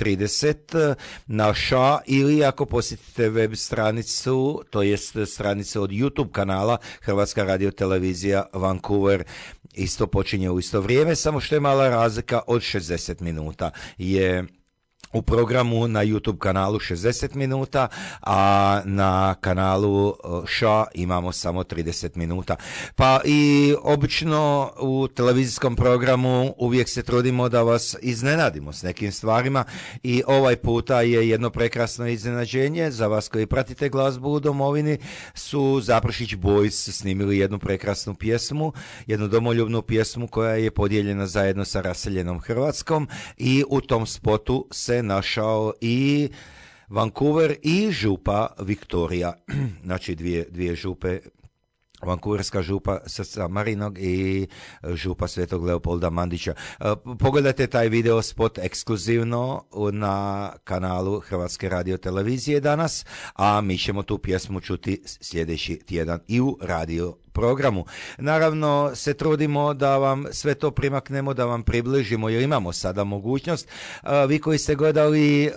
9:30 na ŠA ili ako posjetite web stranicu, to jest stranicu od YouTube kanala Hrvatska radio televizija Vancouver. Isto počinje u isto vrijeme, samo što je mala razlika od 60 minuta je u programu na YouTube kanalu 60 minuta, a na kanalu ŠA imamo samo 30 minuta. Pa i obično u televizijskom programu uvijek se trudimo da vas iznenadimo s nekim stvarima i ovaj puta je jedno prekrasno iznenađenje za vas koji pratite glazbu u domovini. Su Zaprešić Boys snimili jednu prekrasnu pjesmu, jednu domoljubnu pjesmu koja je podijeljena zajedno sa raseljenom Hrvatskom i u tom spotu se našao i Vancouver i župa Viktorija, znači dvije župe, Vancouverska župa Srca Marinog i župa Svetog Leopolda Mandića. Pogledajte taj video spot ekskluzivno na kanalu Hrvatske radiotelevizije danas, a mi ćemo tu pjesmu čuti sljedeći tjedan i u radio programu. Naravno se trudimo da vam sve to primaknemo, da vam približimo, jer imamo sada mogućnost. Vi koji ste gledali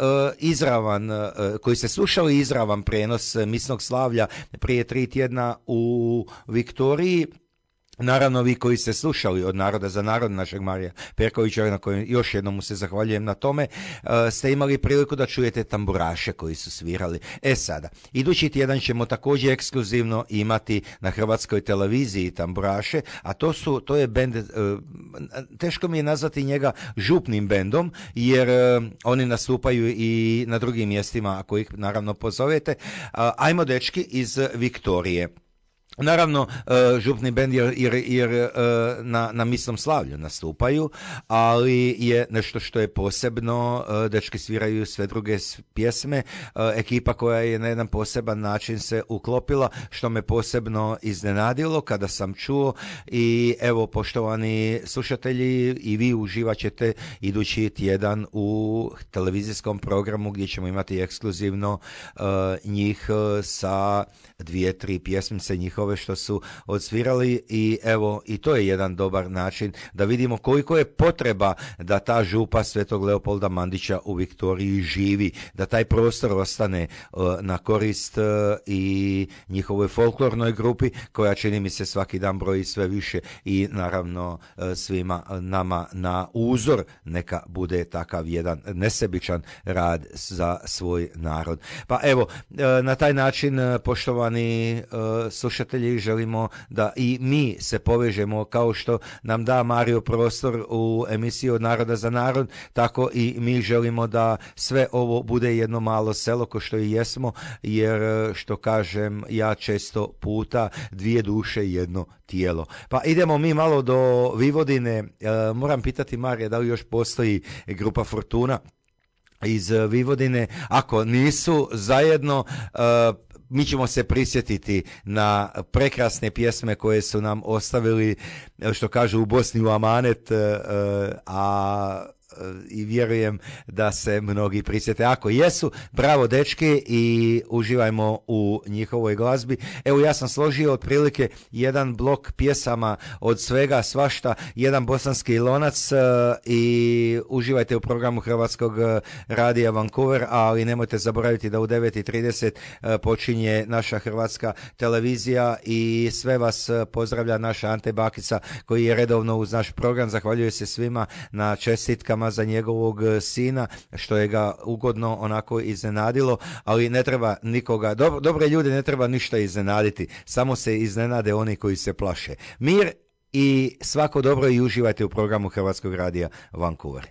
koji ste slušali izravan prijenos misnog slavlja prije 3 tjedna u Viktoriji, naravno vi koji ste slušali od Naroda za narod našeg Marija Perkovića, na kojem još jednom mu se zahvaljujem na tome, ste imali priliku da čujete tamburaše koji su svirali. Sada, idući tjedan ćemo također ekskluzivno imati na Hrvatskoj televiziji tamburaše, a to je bend, teško mi je nazvati njega župnim bendom, jer oni nastupaju i na drugim mjestima ako ih naravno pozovete. Ajmo dečki iz Viktorije. Naravno, župni bend jer na misnom slavlju nastupaju, ali je nešto što je posebno, dečki sviraju sve druge pjesme, ekipa koja je na jedan poseban način se uklopila, što me posebno iznenadilo kada sam čuo. I evo, poštovani slušatelji, i vi uživat ćete idući tjedan u televizijskom programu gdje ćemo imati ekskluzivno njih sa 2-3 pjesmice njihove što su odsvirali. I evo, i to je jedan dobar način da vidimo koliko je potreba da ta župa Svetog Leopolda Mandića u Viktoriji živi, da taj prostor ostane na korist i njihovoj folklornoj grupi, koja čini mi se svaki dan broji sve više, i naravno svima nama na uzor neka bude takav jedan nesebičan rad za svoj narod. Pa evo, na taj način, poštovani slušatelji, želimo da i mi se povežemo, kao što nam da Mario prostor u emisiji Od naroda za narod, tako i mi želimo da sve ovo bude jedno malo selo, ko što i jesmo, jer što kažem ja često puta, 2 duše jedno tijelo. Pa idemo mi malo do Vivodine. Moram pitati Marija, da li još postoji grupa Fortuna iz Vivodine? Ako nisu zajedno, mi ćemo se prisjetiti na prekrasne pjesme koje su nam ostavili, što kažu u Bosni, u amanet, i vjerujem da se mnogi prisjete. Ako jesu, bravo dečki, i uživajmo u njihovoj glazbi. Evo, ja sam složio otprilike jedan blok pjesama od svega svašta, jedan bosanski lonac, i uživajte u programu Hrvatskog radija Vancouver, ali nemojte zaboraviti da u 9:30 počinje naša Hrvatska televizija, i sve vas pozdravlja naša Ante Bakica, koji je redovno uz naš program. Zahvaljuje se svima na čestitkama za njegovog sina, što je ga ugodno onako iznenadilo, ali ne treba nikoga, dobre ljude ne treba ništa iznenaditi, samo se iznenade oni koji se plaše. Mir i svako dobro, i uživajte u programu Hrvatskog radija Vancouver.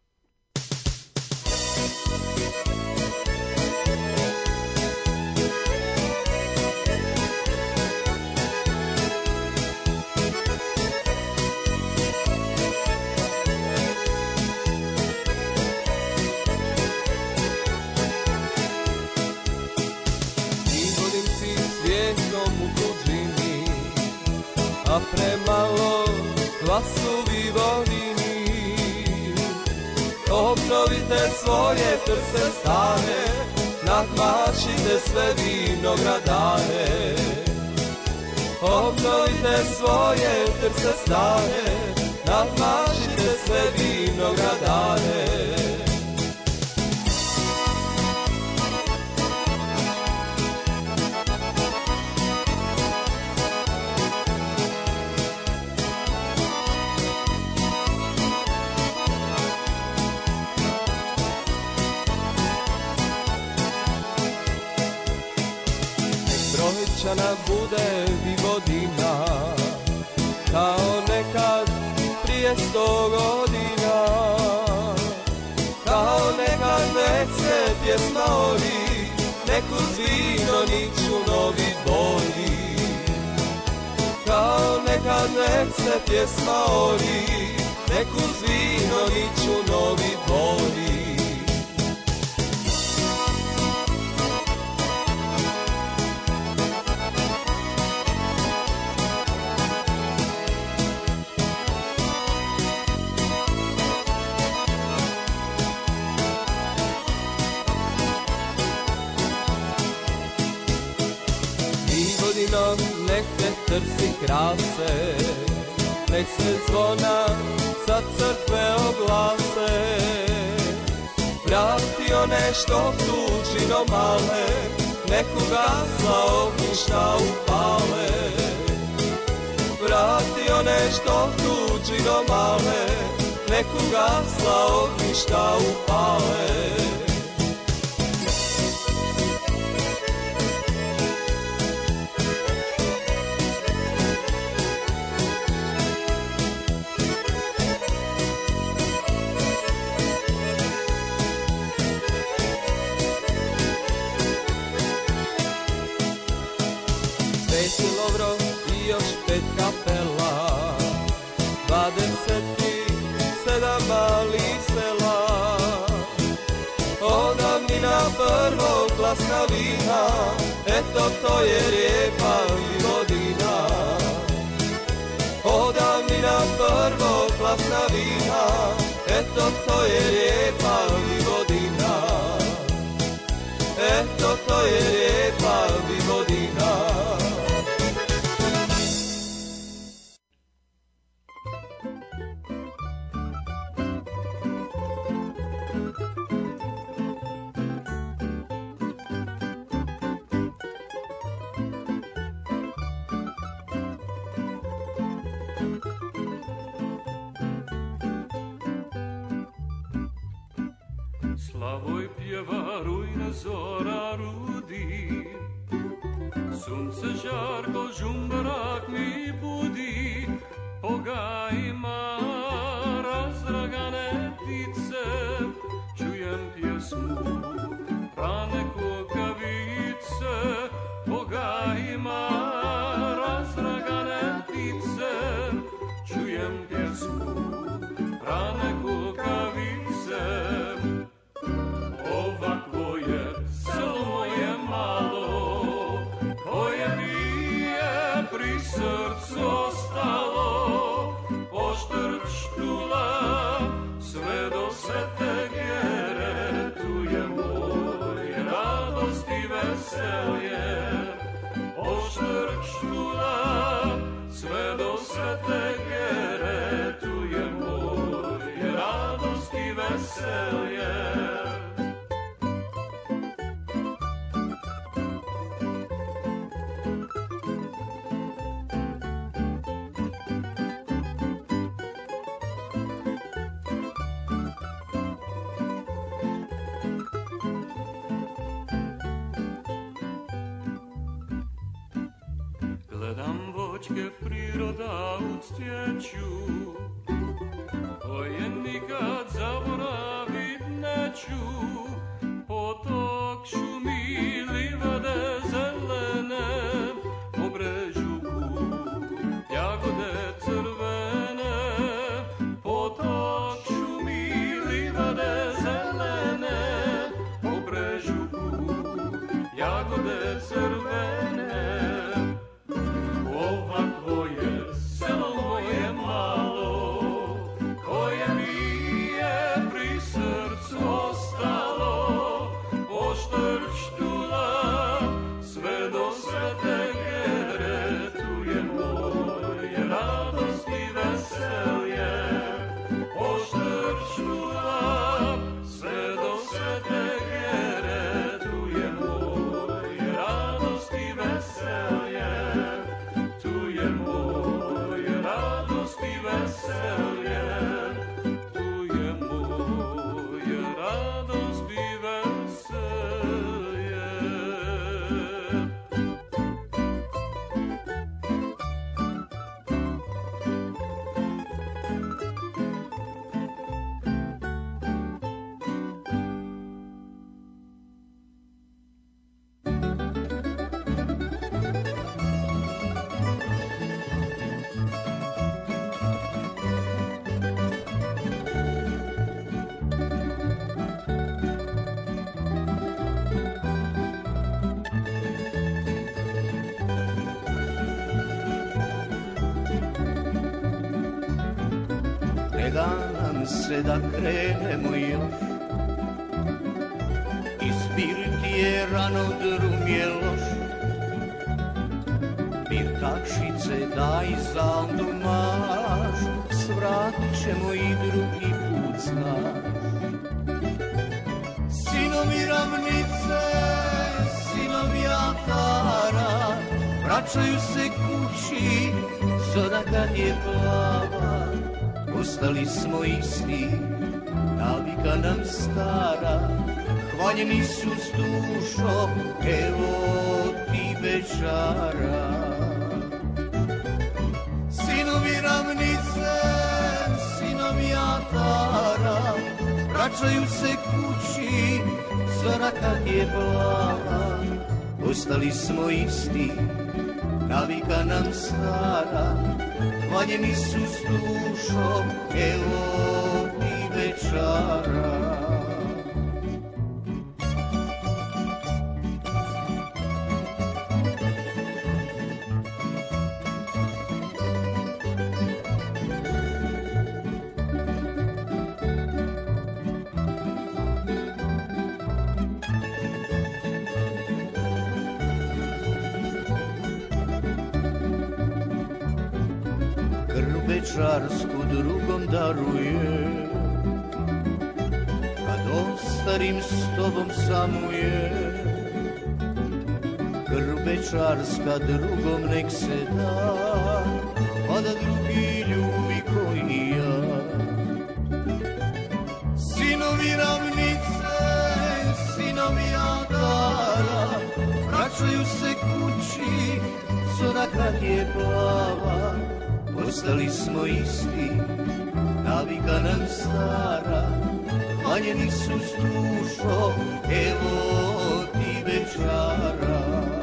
A premalo vas u Vivodini. Obnovite svoje trse stare, nadmašite sve vinogradare. Obnovite svoje trse stare, nadmašite sve vinogradare. Nam bude Vivodina kao nekad prije 100 godina, kao nekad nek se pjesma ori, nek uz vino niču novi boli, kao nekad nek se pjesma ori, nek uz vino niču novi boli. trsi krase, nek se zvona sa crkve oglase. Vrati one što tuđino male, nek ugasla ognjišta upale. Vrati one što tuđino male, nek ugasla ognjišta upale. Sveti Lovro i još 5 kapela, 27 malih sela. Odavnina prvoklasna vina, eto to je lijepa Vojvodina. Odavnina prvoklasna vina, eto to je lijepa Vojvodina. Eto to je lijepa Vojvodina. Slavoj pjeva, rujna zora rudi, sunce žarko, žumberak mi budi, po gajima razdragane ptice, čujem pjesmu rane kukavice, po gajima razdragane ptice, čujem pjesmu rane kukavice. Ovakvo je selo moje malo, koje mi je pri srcu ostalo, poštrčtula sve do Svete Gere, tu je moj radost i veselje. Poštrčtula sve do Svete Gere, tu je moj radost i veselje. Gledam voćke priroda uctjeću, koje nikad zaboravit neću. Potok šumi, livade zelene, po brežuku jagode crvene. Potok šumi, livade zelene, po brežuku jagode crvene. Ovakvo je selo moje malo, koje mi je pri srcu ostalo, poštrčtula sve do Svete Gere, tu je moj radost i veselje. Poštrčtula sve do Svete Gere, tu je moj radost i veselje. Tu je moj radost i veselje, tu je moj radost i veselje. Da nam se da krenemo još, iz birtije rano drumje loš. birkačice daj za domaž, svratit ćemo i drugi put znaš. Sinovi ravnice, sinovi Atara, vraćaju se kući, zora kad je plava. Ostali smo isti, navika nam stara, hvaljeni su s dušom, evo ti večara. Sinovi ravnice, sinovi Atara, vraćaju se kući, zora kad je plava. Ostali smo isti, navika nam stara, hvaljeni su s dušom, evo ti večara. Večarsku drugom daruje, kad ostarim s tobom samuje. Krv večarska drugom nek se da, pa da drugi ljubi koji ja. Sinovi ravnice, sinovi Atara, vraćaju se kući, zora kad je plava. Ostali smo isti, navika nam stara, hvaljeni su s dušom, evo ti večara.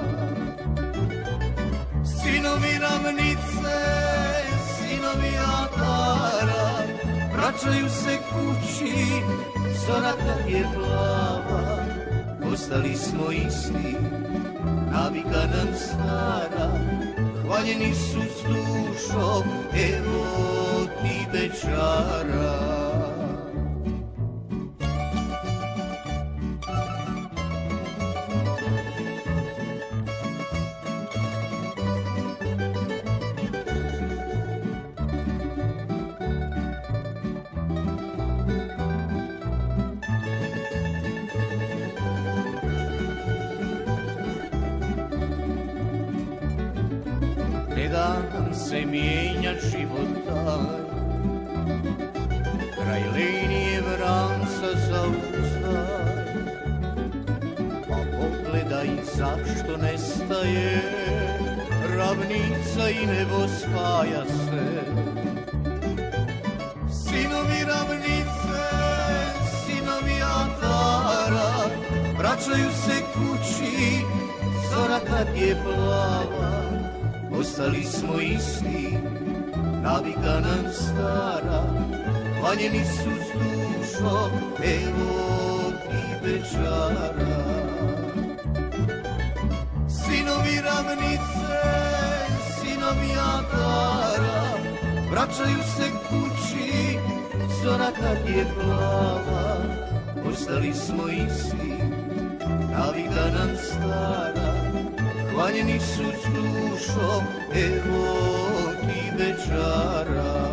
Sinovi ravnice, sinovi Atara, vraćaju se kući, zora kad je plava. Ostali smo isti, navika nam stara, hvaljeni su s dušom, evo ti večara. Se mijenja život taj, kraj linije vranca zaustaje, pa pogledaj zašto nestaje, ravnica i nebo spaja se. Sinovi ravnice, sinovi Atara, vraćaju se kući, zora kad je plava. Ostali smo isti, navika nam stara, hvaljeni su s dušom, evo ti večara. Sinovi ravnice, sinovi Atara, vraćaju se kući, zora kad je plava. Ostali smo isti, navika nam stara, hvaljeni su s dušom, evo ti večara.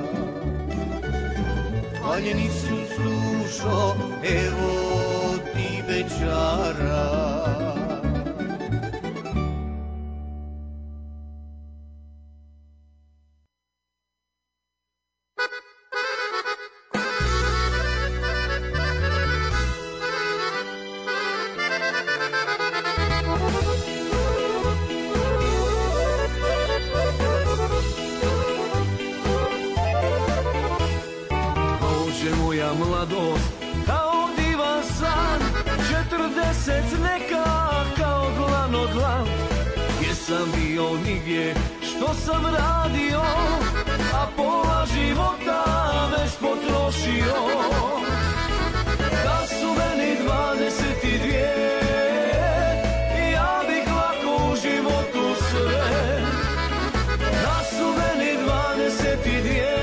Hvaljeni su s dušom, evo ti večara. Mladost, kao divan san, 40 neka kao dlan od dlan. Gdje sam bio nigdje, što sam radio, a pola života već potrošio. Da su meni 22, ja bih lako u životu sve. Da su meni 22,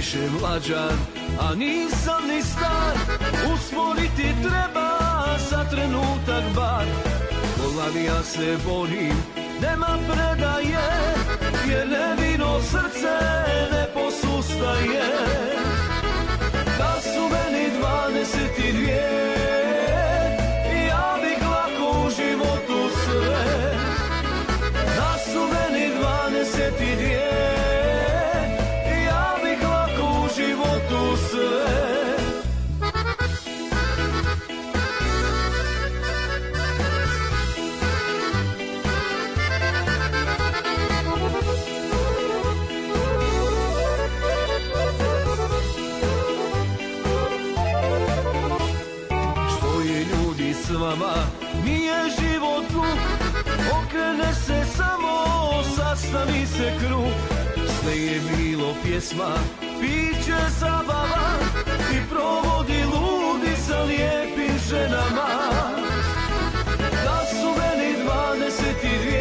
više mlađan, a nisam ni star. Usporiti treba za trenutak bar. Volan ja se borim, nema predaje, jer nevino srce ne posustaje. Da su meni 22, ja bih lako u životu sve. Da su meni 22, ja bih lako u životu sve. S vama nije život dug, okrene se samo, sastavi se krug. Sve je bilo pjesma, piće zabava i provodi ludi sa lijepim ženama. Da su meni 22,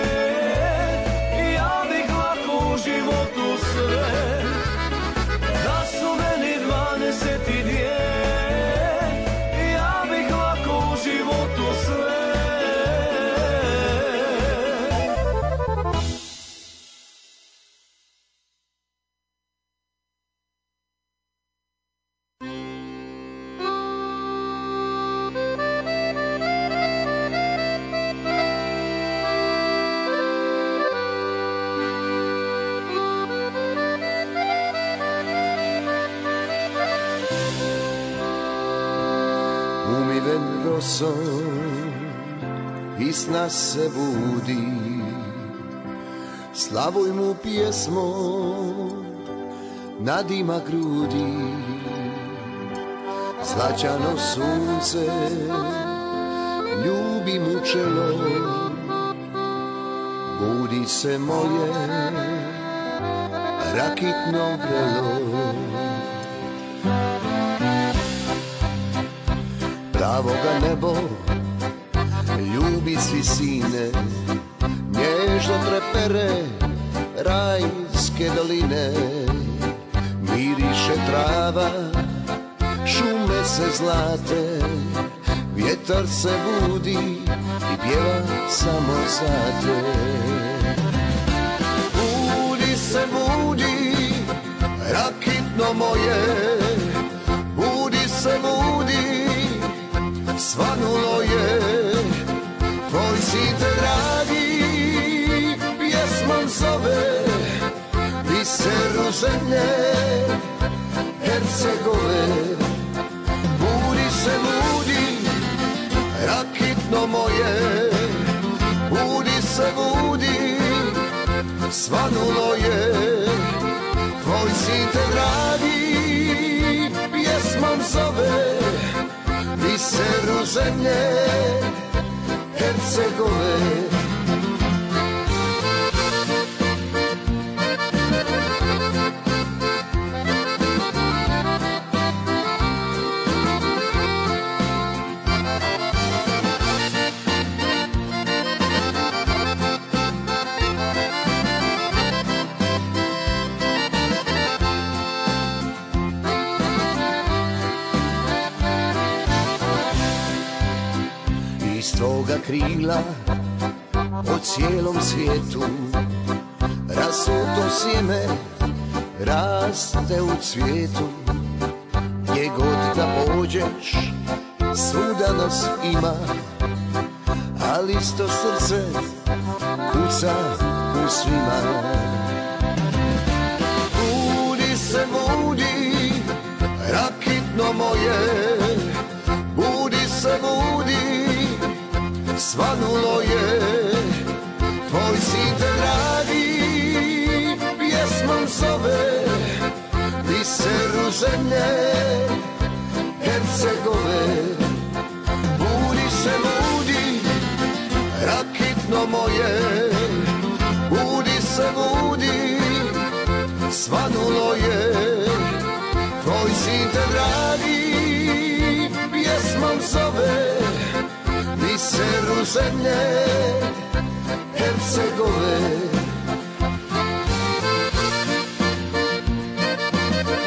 ja bih lako u životu sve. Da su meni 22, i sna se budi, slavuj mu pjesmo, nadima grudi. Zlačano sunce, ljubi mu čelo, budi se moje rakitno vrelo. Pravoga nebo ljubi svi sine, nježno trepere rajske doline. Miriše trava, šume se zlate, vjetar se budi i pjeva samo za te. Budi se budi, rakitno moje, budi se budi, svanulo je, tvoj sin te dragi pjesmom zove, biseru zemlje Hercegove. Budi se budi, rakitno moje, budi se budi, svanulo je, tvoj sin te dragi pjesmom zove, biseru zemlje Hercegove. Tvoga krila o cijelom svijetu rasuto sjeme raste u cvijetu. Gdje god da pođeš svuda nas ima, ali isto srce kuca u svima. Budi se budi, rakitno moje, budi se budi, svanulo je, tvoj sin te dragi pjesmom zove, biseru zemlje Hercegove. Budi se budi, rakitno moje, budi se budi, svanulo je, tvoj sin te dragi pjesmom zove, biseru zemlje Hercegove.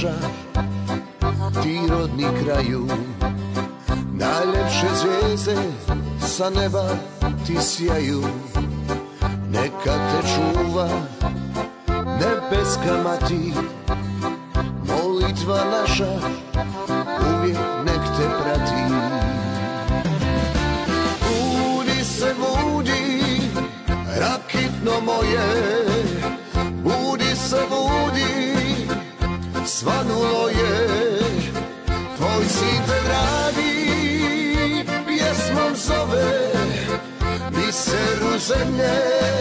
naša, ti rodni kraju. Najljepše zvijezde sa neba ti sjaju, neka te čuva nebeska mati. Molitva naša uvijek nek te prati. Budi se, budi, rakitno moje, budi se, budi, svanulo je. Tvoj sin te dragi pjesmom zove, biseru zemlje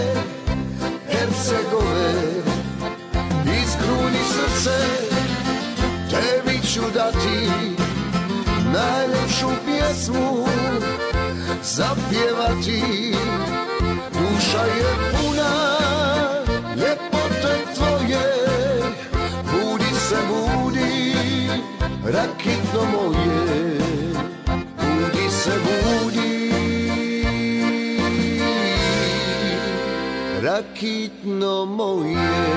Hercegove. Iskruni srce, tebi ću dati najljepšu pjesmu zapjevati. Duša je puna ljepote tvoje, budi se, budi, rakitno moje, budi se, budi, rakitno moje.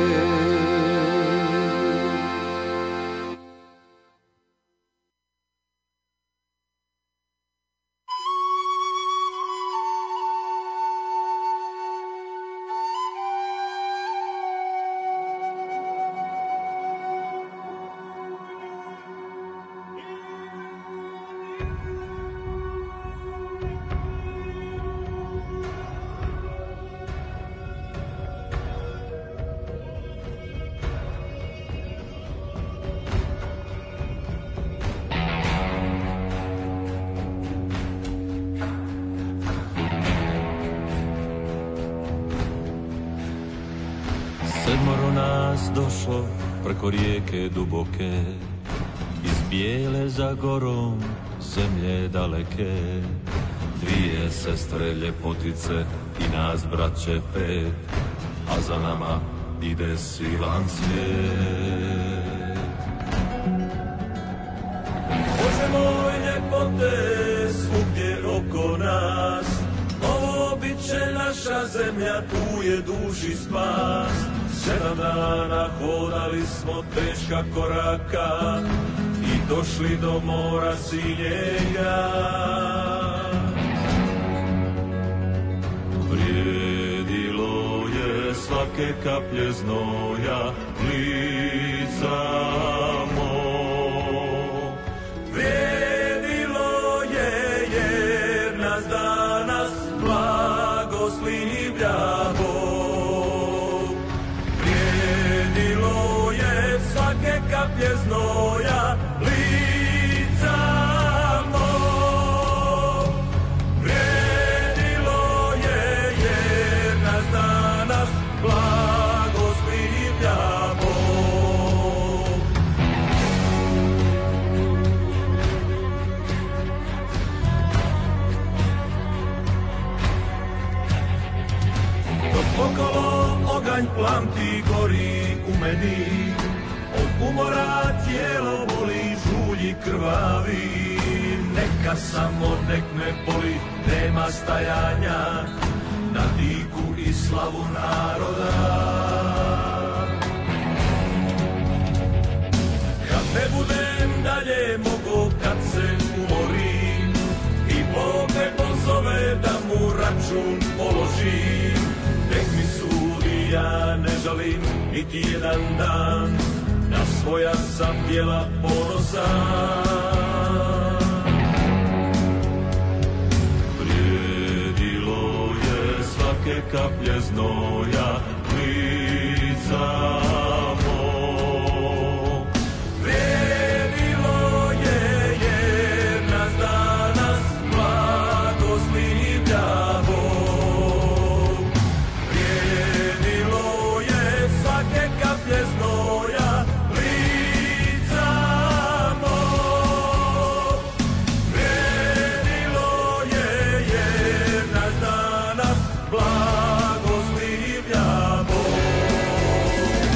Sedmoro nas došlo preko rijeke duboke, iz bijele za gorom zemlje daleke. Dvije sestre ljepotice i nas braće pet, a za nama ide silan svijet. Bože moj ljepote, svugdje oko nas, ovo bit će naša zemlja, tu je duši spas. 7 dana hodali smo teška koraka i došli do mora sinjega. Vrijedilo je svake kaplje znoja lica mog. Vrijedilo je jer nas danas blagoslivlja Bog. Vrijedilo je svake kaplje znoja lica mog. Vrijedilo je jer nas danas blagoslivlja Bog. Dok okolo oganj plamti gori u meni, od umora tijelo boli, žulji krvavi. Neka samo nek me boli, nema stajanja na diku i slavu naroda. Kad ne budem dalje mogo, kad se umorim i Bog me pozove da mu račun položim, nek mi sudi, ja ne žalim niti jedan dan, na svoja sam djela ponosan. Vrijedilo je svake kaplje znoja lica mog. Vrijedilo je jer nas danas blagoslivlja Bog. Vrijedilo je svake kaplje znoja lica mog. Vrijedilo je jer nas danas blagoslivlja Bog.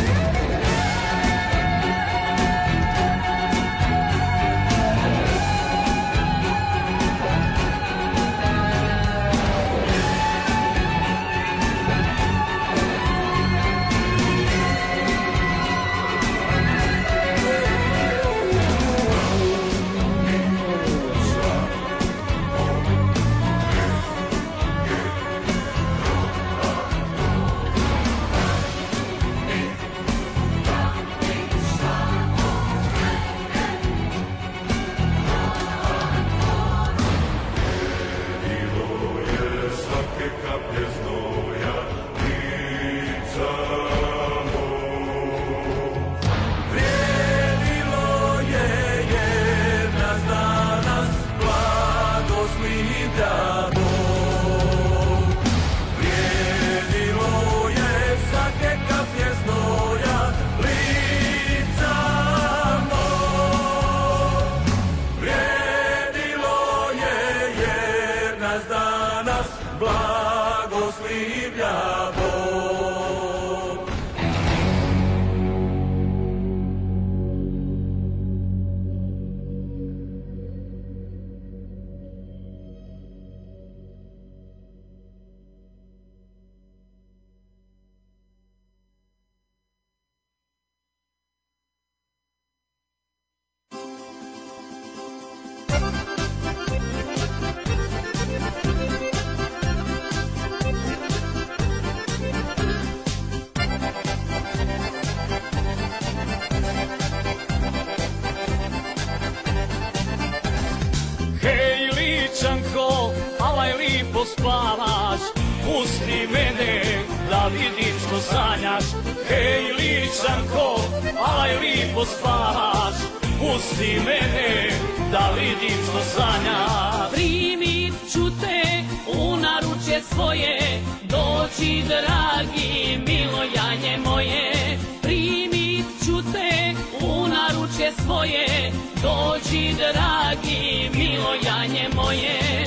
lipo spavaš, pusti mene da vidim što sanjaš. Hej ličanko, aj lipo spavaš, pusti mene da vidim što sanjaš. Primit ću te u naručje svoje, doći dragi milojanje moje. Primit ću te u naručje svoje, doći dragi milojanje moje.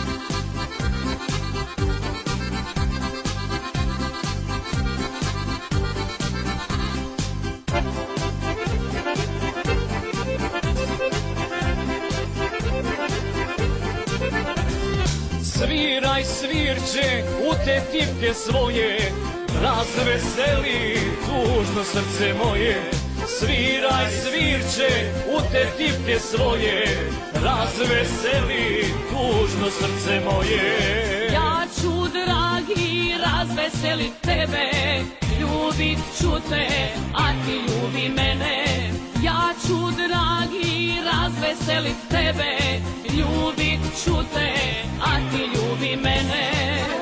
Sviraj svirče u te tipke svoje, razveseli tužno srce moje. Sviraj svirče u te tipke svoje, razveseli tužno srce moje. Ja ću dragi razveselit tebe, ljubit ću te, a ti ljubi mene. Ja ću dragi razveselit tebe, ljubit ću te, a ti ljubi mene.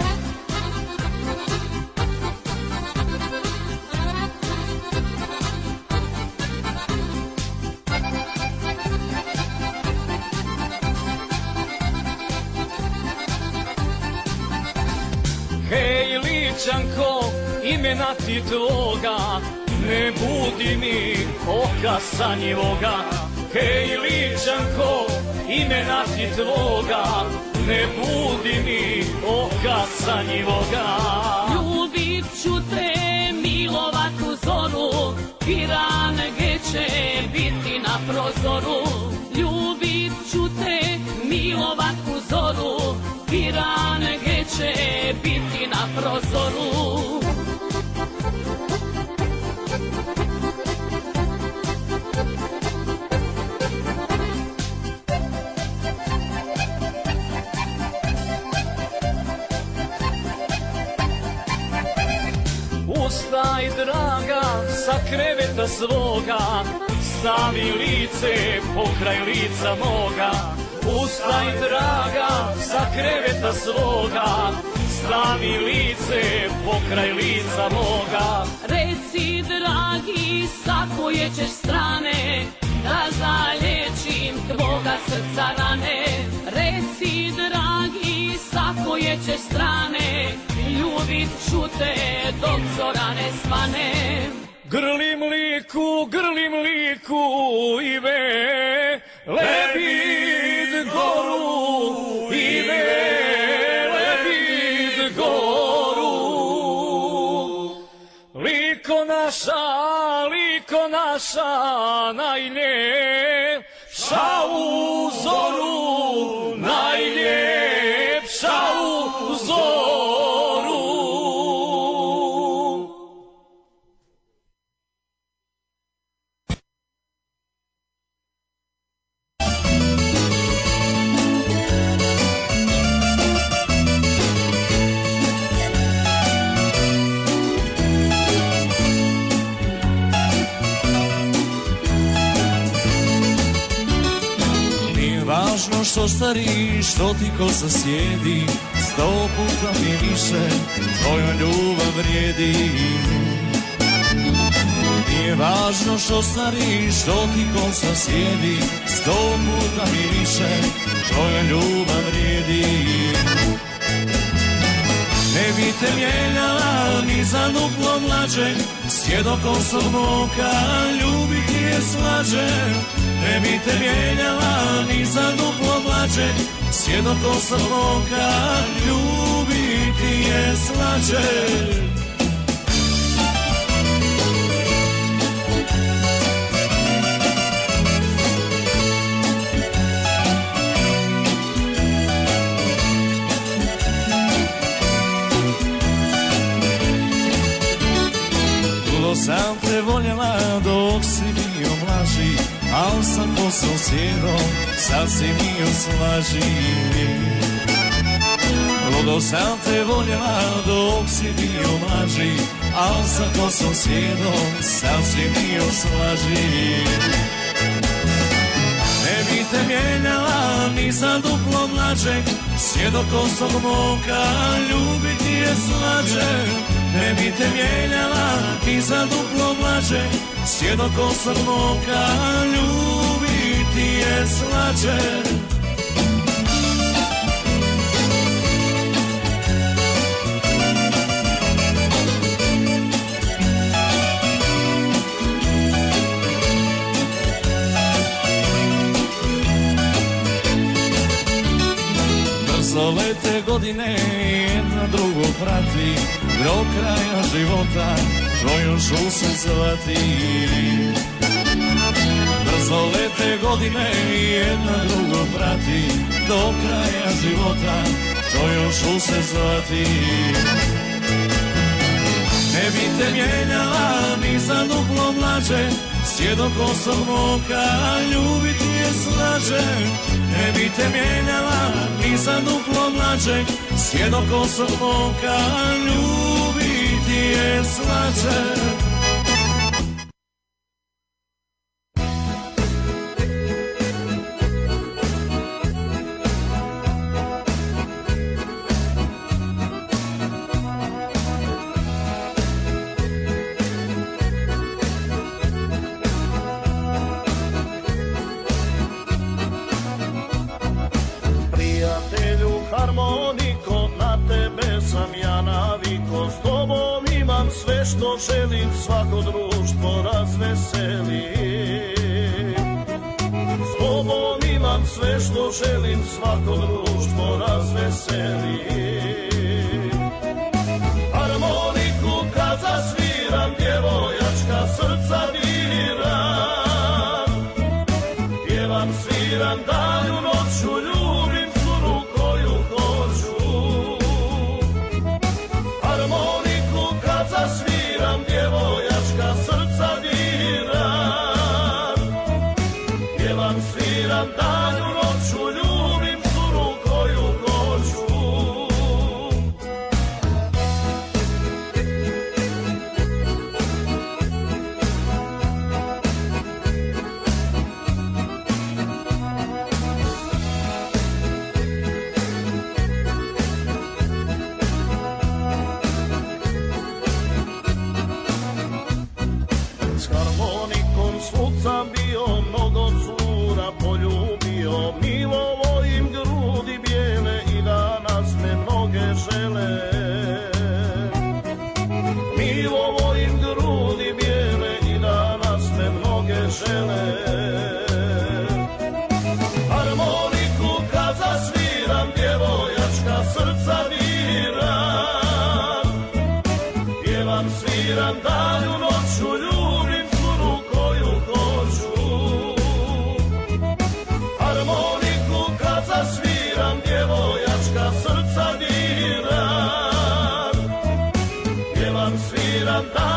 Hej ličanko, imena ti tvoga, ne budi mi oka sanjivoga. Hej ličanko, imena ti tvoga, ne budi mi oka sanjivoga. Ljubit ću te, milovat u zoru, pirange će biti na prozoru. Ljubit ću te, milovat u zoru, pirange će biti na prozoru. Ustaj draga sa kreveta svoga, stavi lice pokraj lica moga. Ustaj draga sa kreveta svoga, stavi lice pokraj lica moga. Reci dragi sa koje ćeš strane, da zalječim tvoga srca rane. Reci dragi sa koje ćeš strane, ljubit ću te dok zora ne svane. Grlim liku i ve, lebid goru i ve, lebid goru. Liko naša najljepša u zoru, najljepša u zoru. Važno što stari, što ti kosa sjedi, 100 puta mi više tvoja ljubav vrijedi. Nije važno što stari, što ti kosa sjedi, 100 puta mi više tvoja ljubav vrijedi. Ne bi te mijenjala ni za duplo mlađe, svjedokom sam moka, ljubiti je slađe. Ne bi te mijenjala ni za duplo mlađe, svjedokom sam moka, ljubiti je slađe. Sam te voljela dok si bio mlađi, al sam posao sjedom, sad si mi oslaži. Ludo sam te voljela dok si bio mlađi, al sam posao sjedom, sad si mi oslaži. Ne bi te mijenjala ni za duplo duplo mlađe, svjedok osog moka, ljubiti je slađe. Ne bi te mijenjala ni za duplo mlađe, svjedok osog moka, ljubiti je slađe. Brzo lete godine, jedna drugu prati, do kraja života tvojom ću se zvati. Brzo lete godine, jedna drugu prati, do kraja života tvojom ću se zvati. Ne bi te mijenjala ni za duplo mlađe, svjedok osog moka, ljubiti je slađe. Ne bi te mijenjala ni za duplo mlađe, svjedok osog moka, ljubiti je slađe. Harmoniko, na tebe sam ja naviko, s tobom imam sve što želim, svako društvo razveseli. S tobom imam sve što želim, svako društvo razveseli. Harmoniku kad zasviram, djevojačka srca diram. Pjevam, sviram danju noću, ljubim curu koju hoću. Harmoniku kad zasviram, djevojačka srca diram. Pjevam, sviram danju noću, ljubim curu koju hoću. S harmonikom svud sam bio, mnogo cura poljubio. Milovo im grudi bijele i danas me mnoge žele. Milovo im grudi bijele i danas me mnoge žele. Harmoniku kad zasviram, djevojačka srca diram. Pjevam, sviram danju noću, ljubim curu koju hoću. Harmoniku kad zasviram, djevojačka srca diram. Pjevam, sviram danju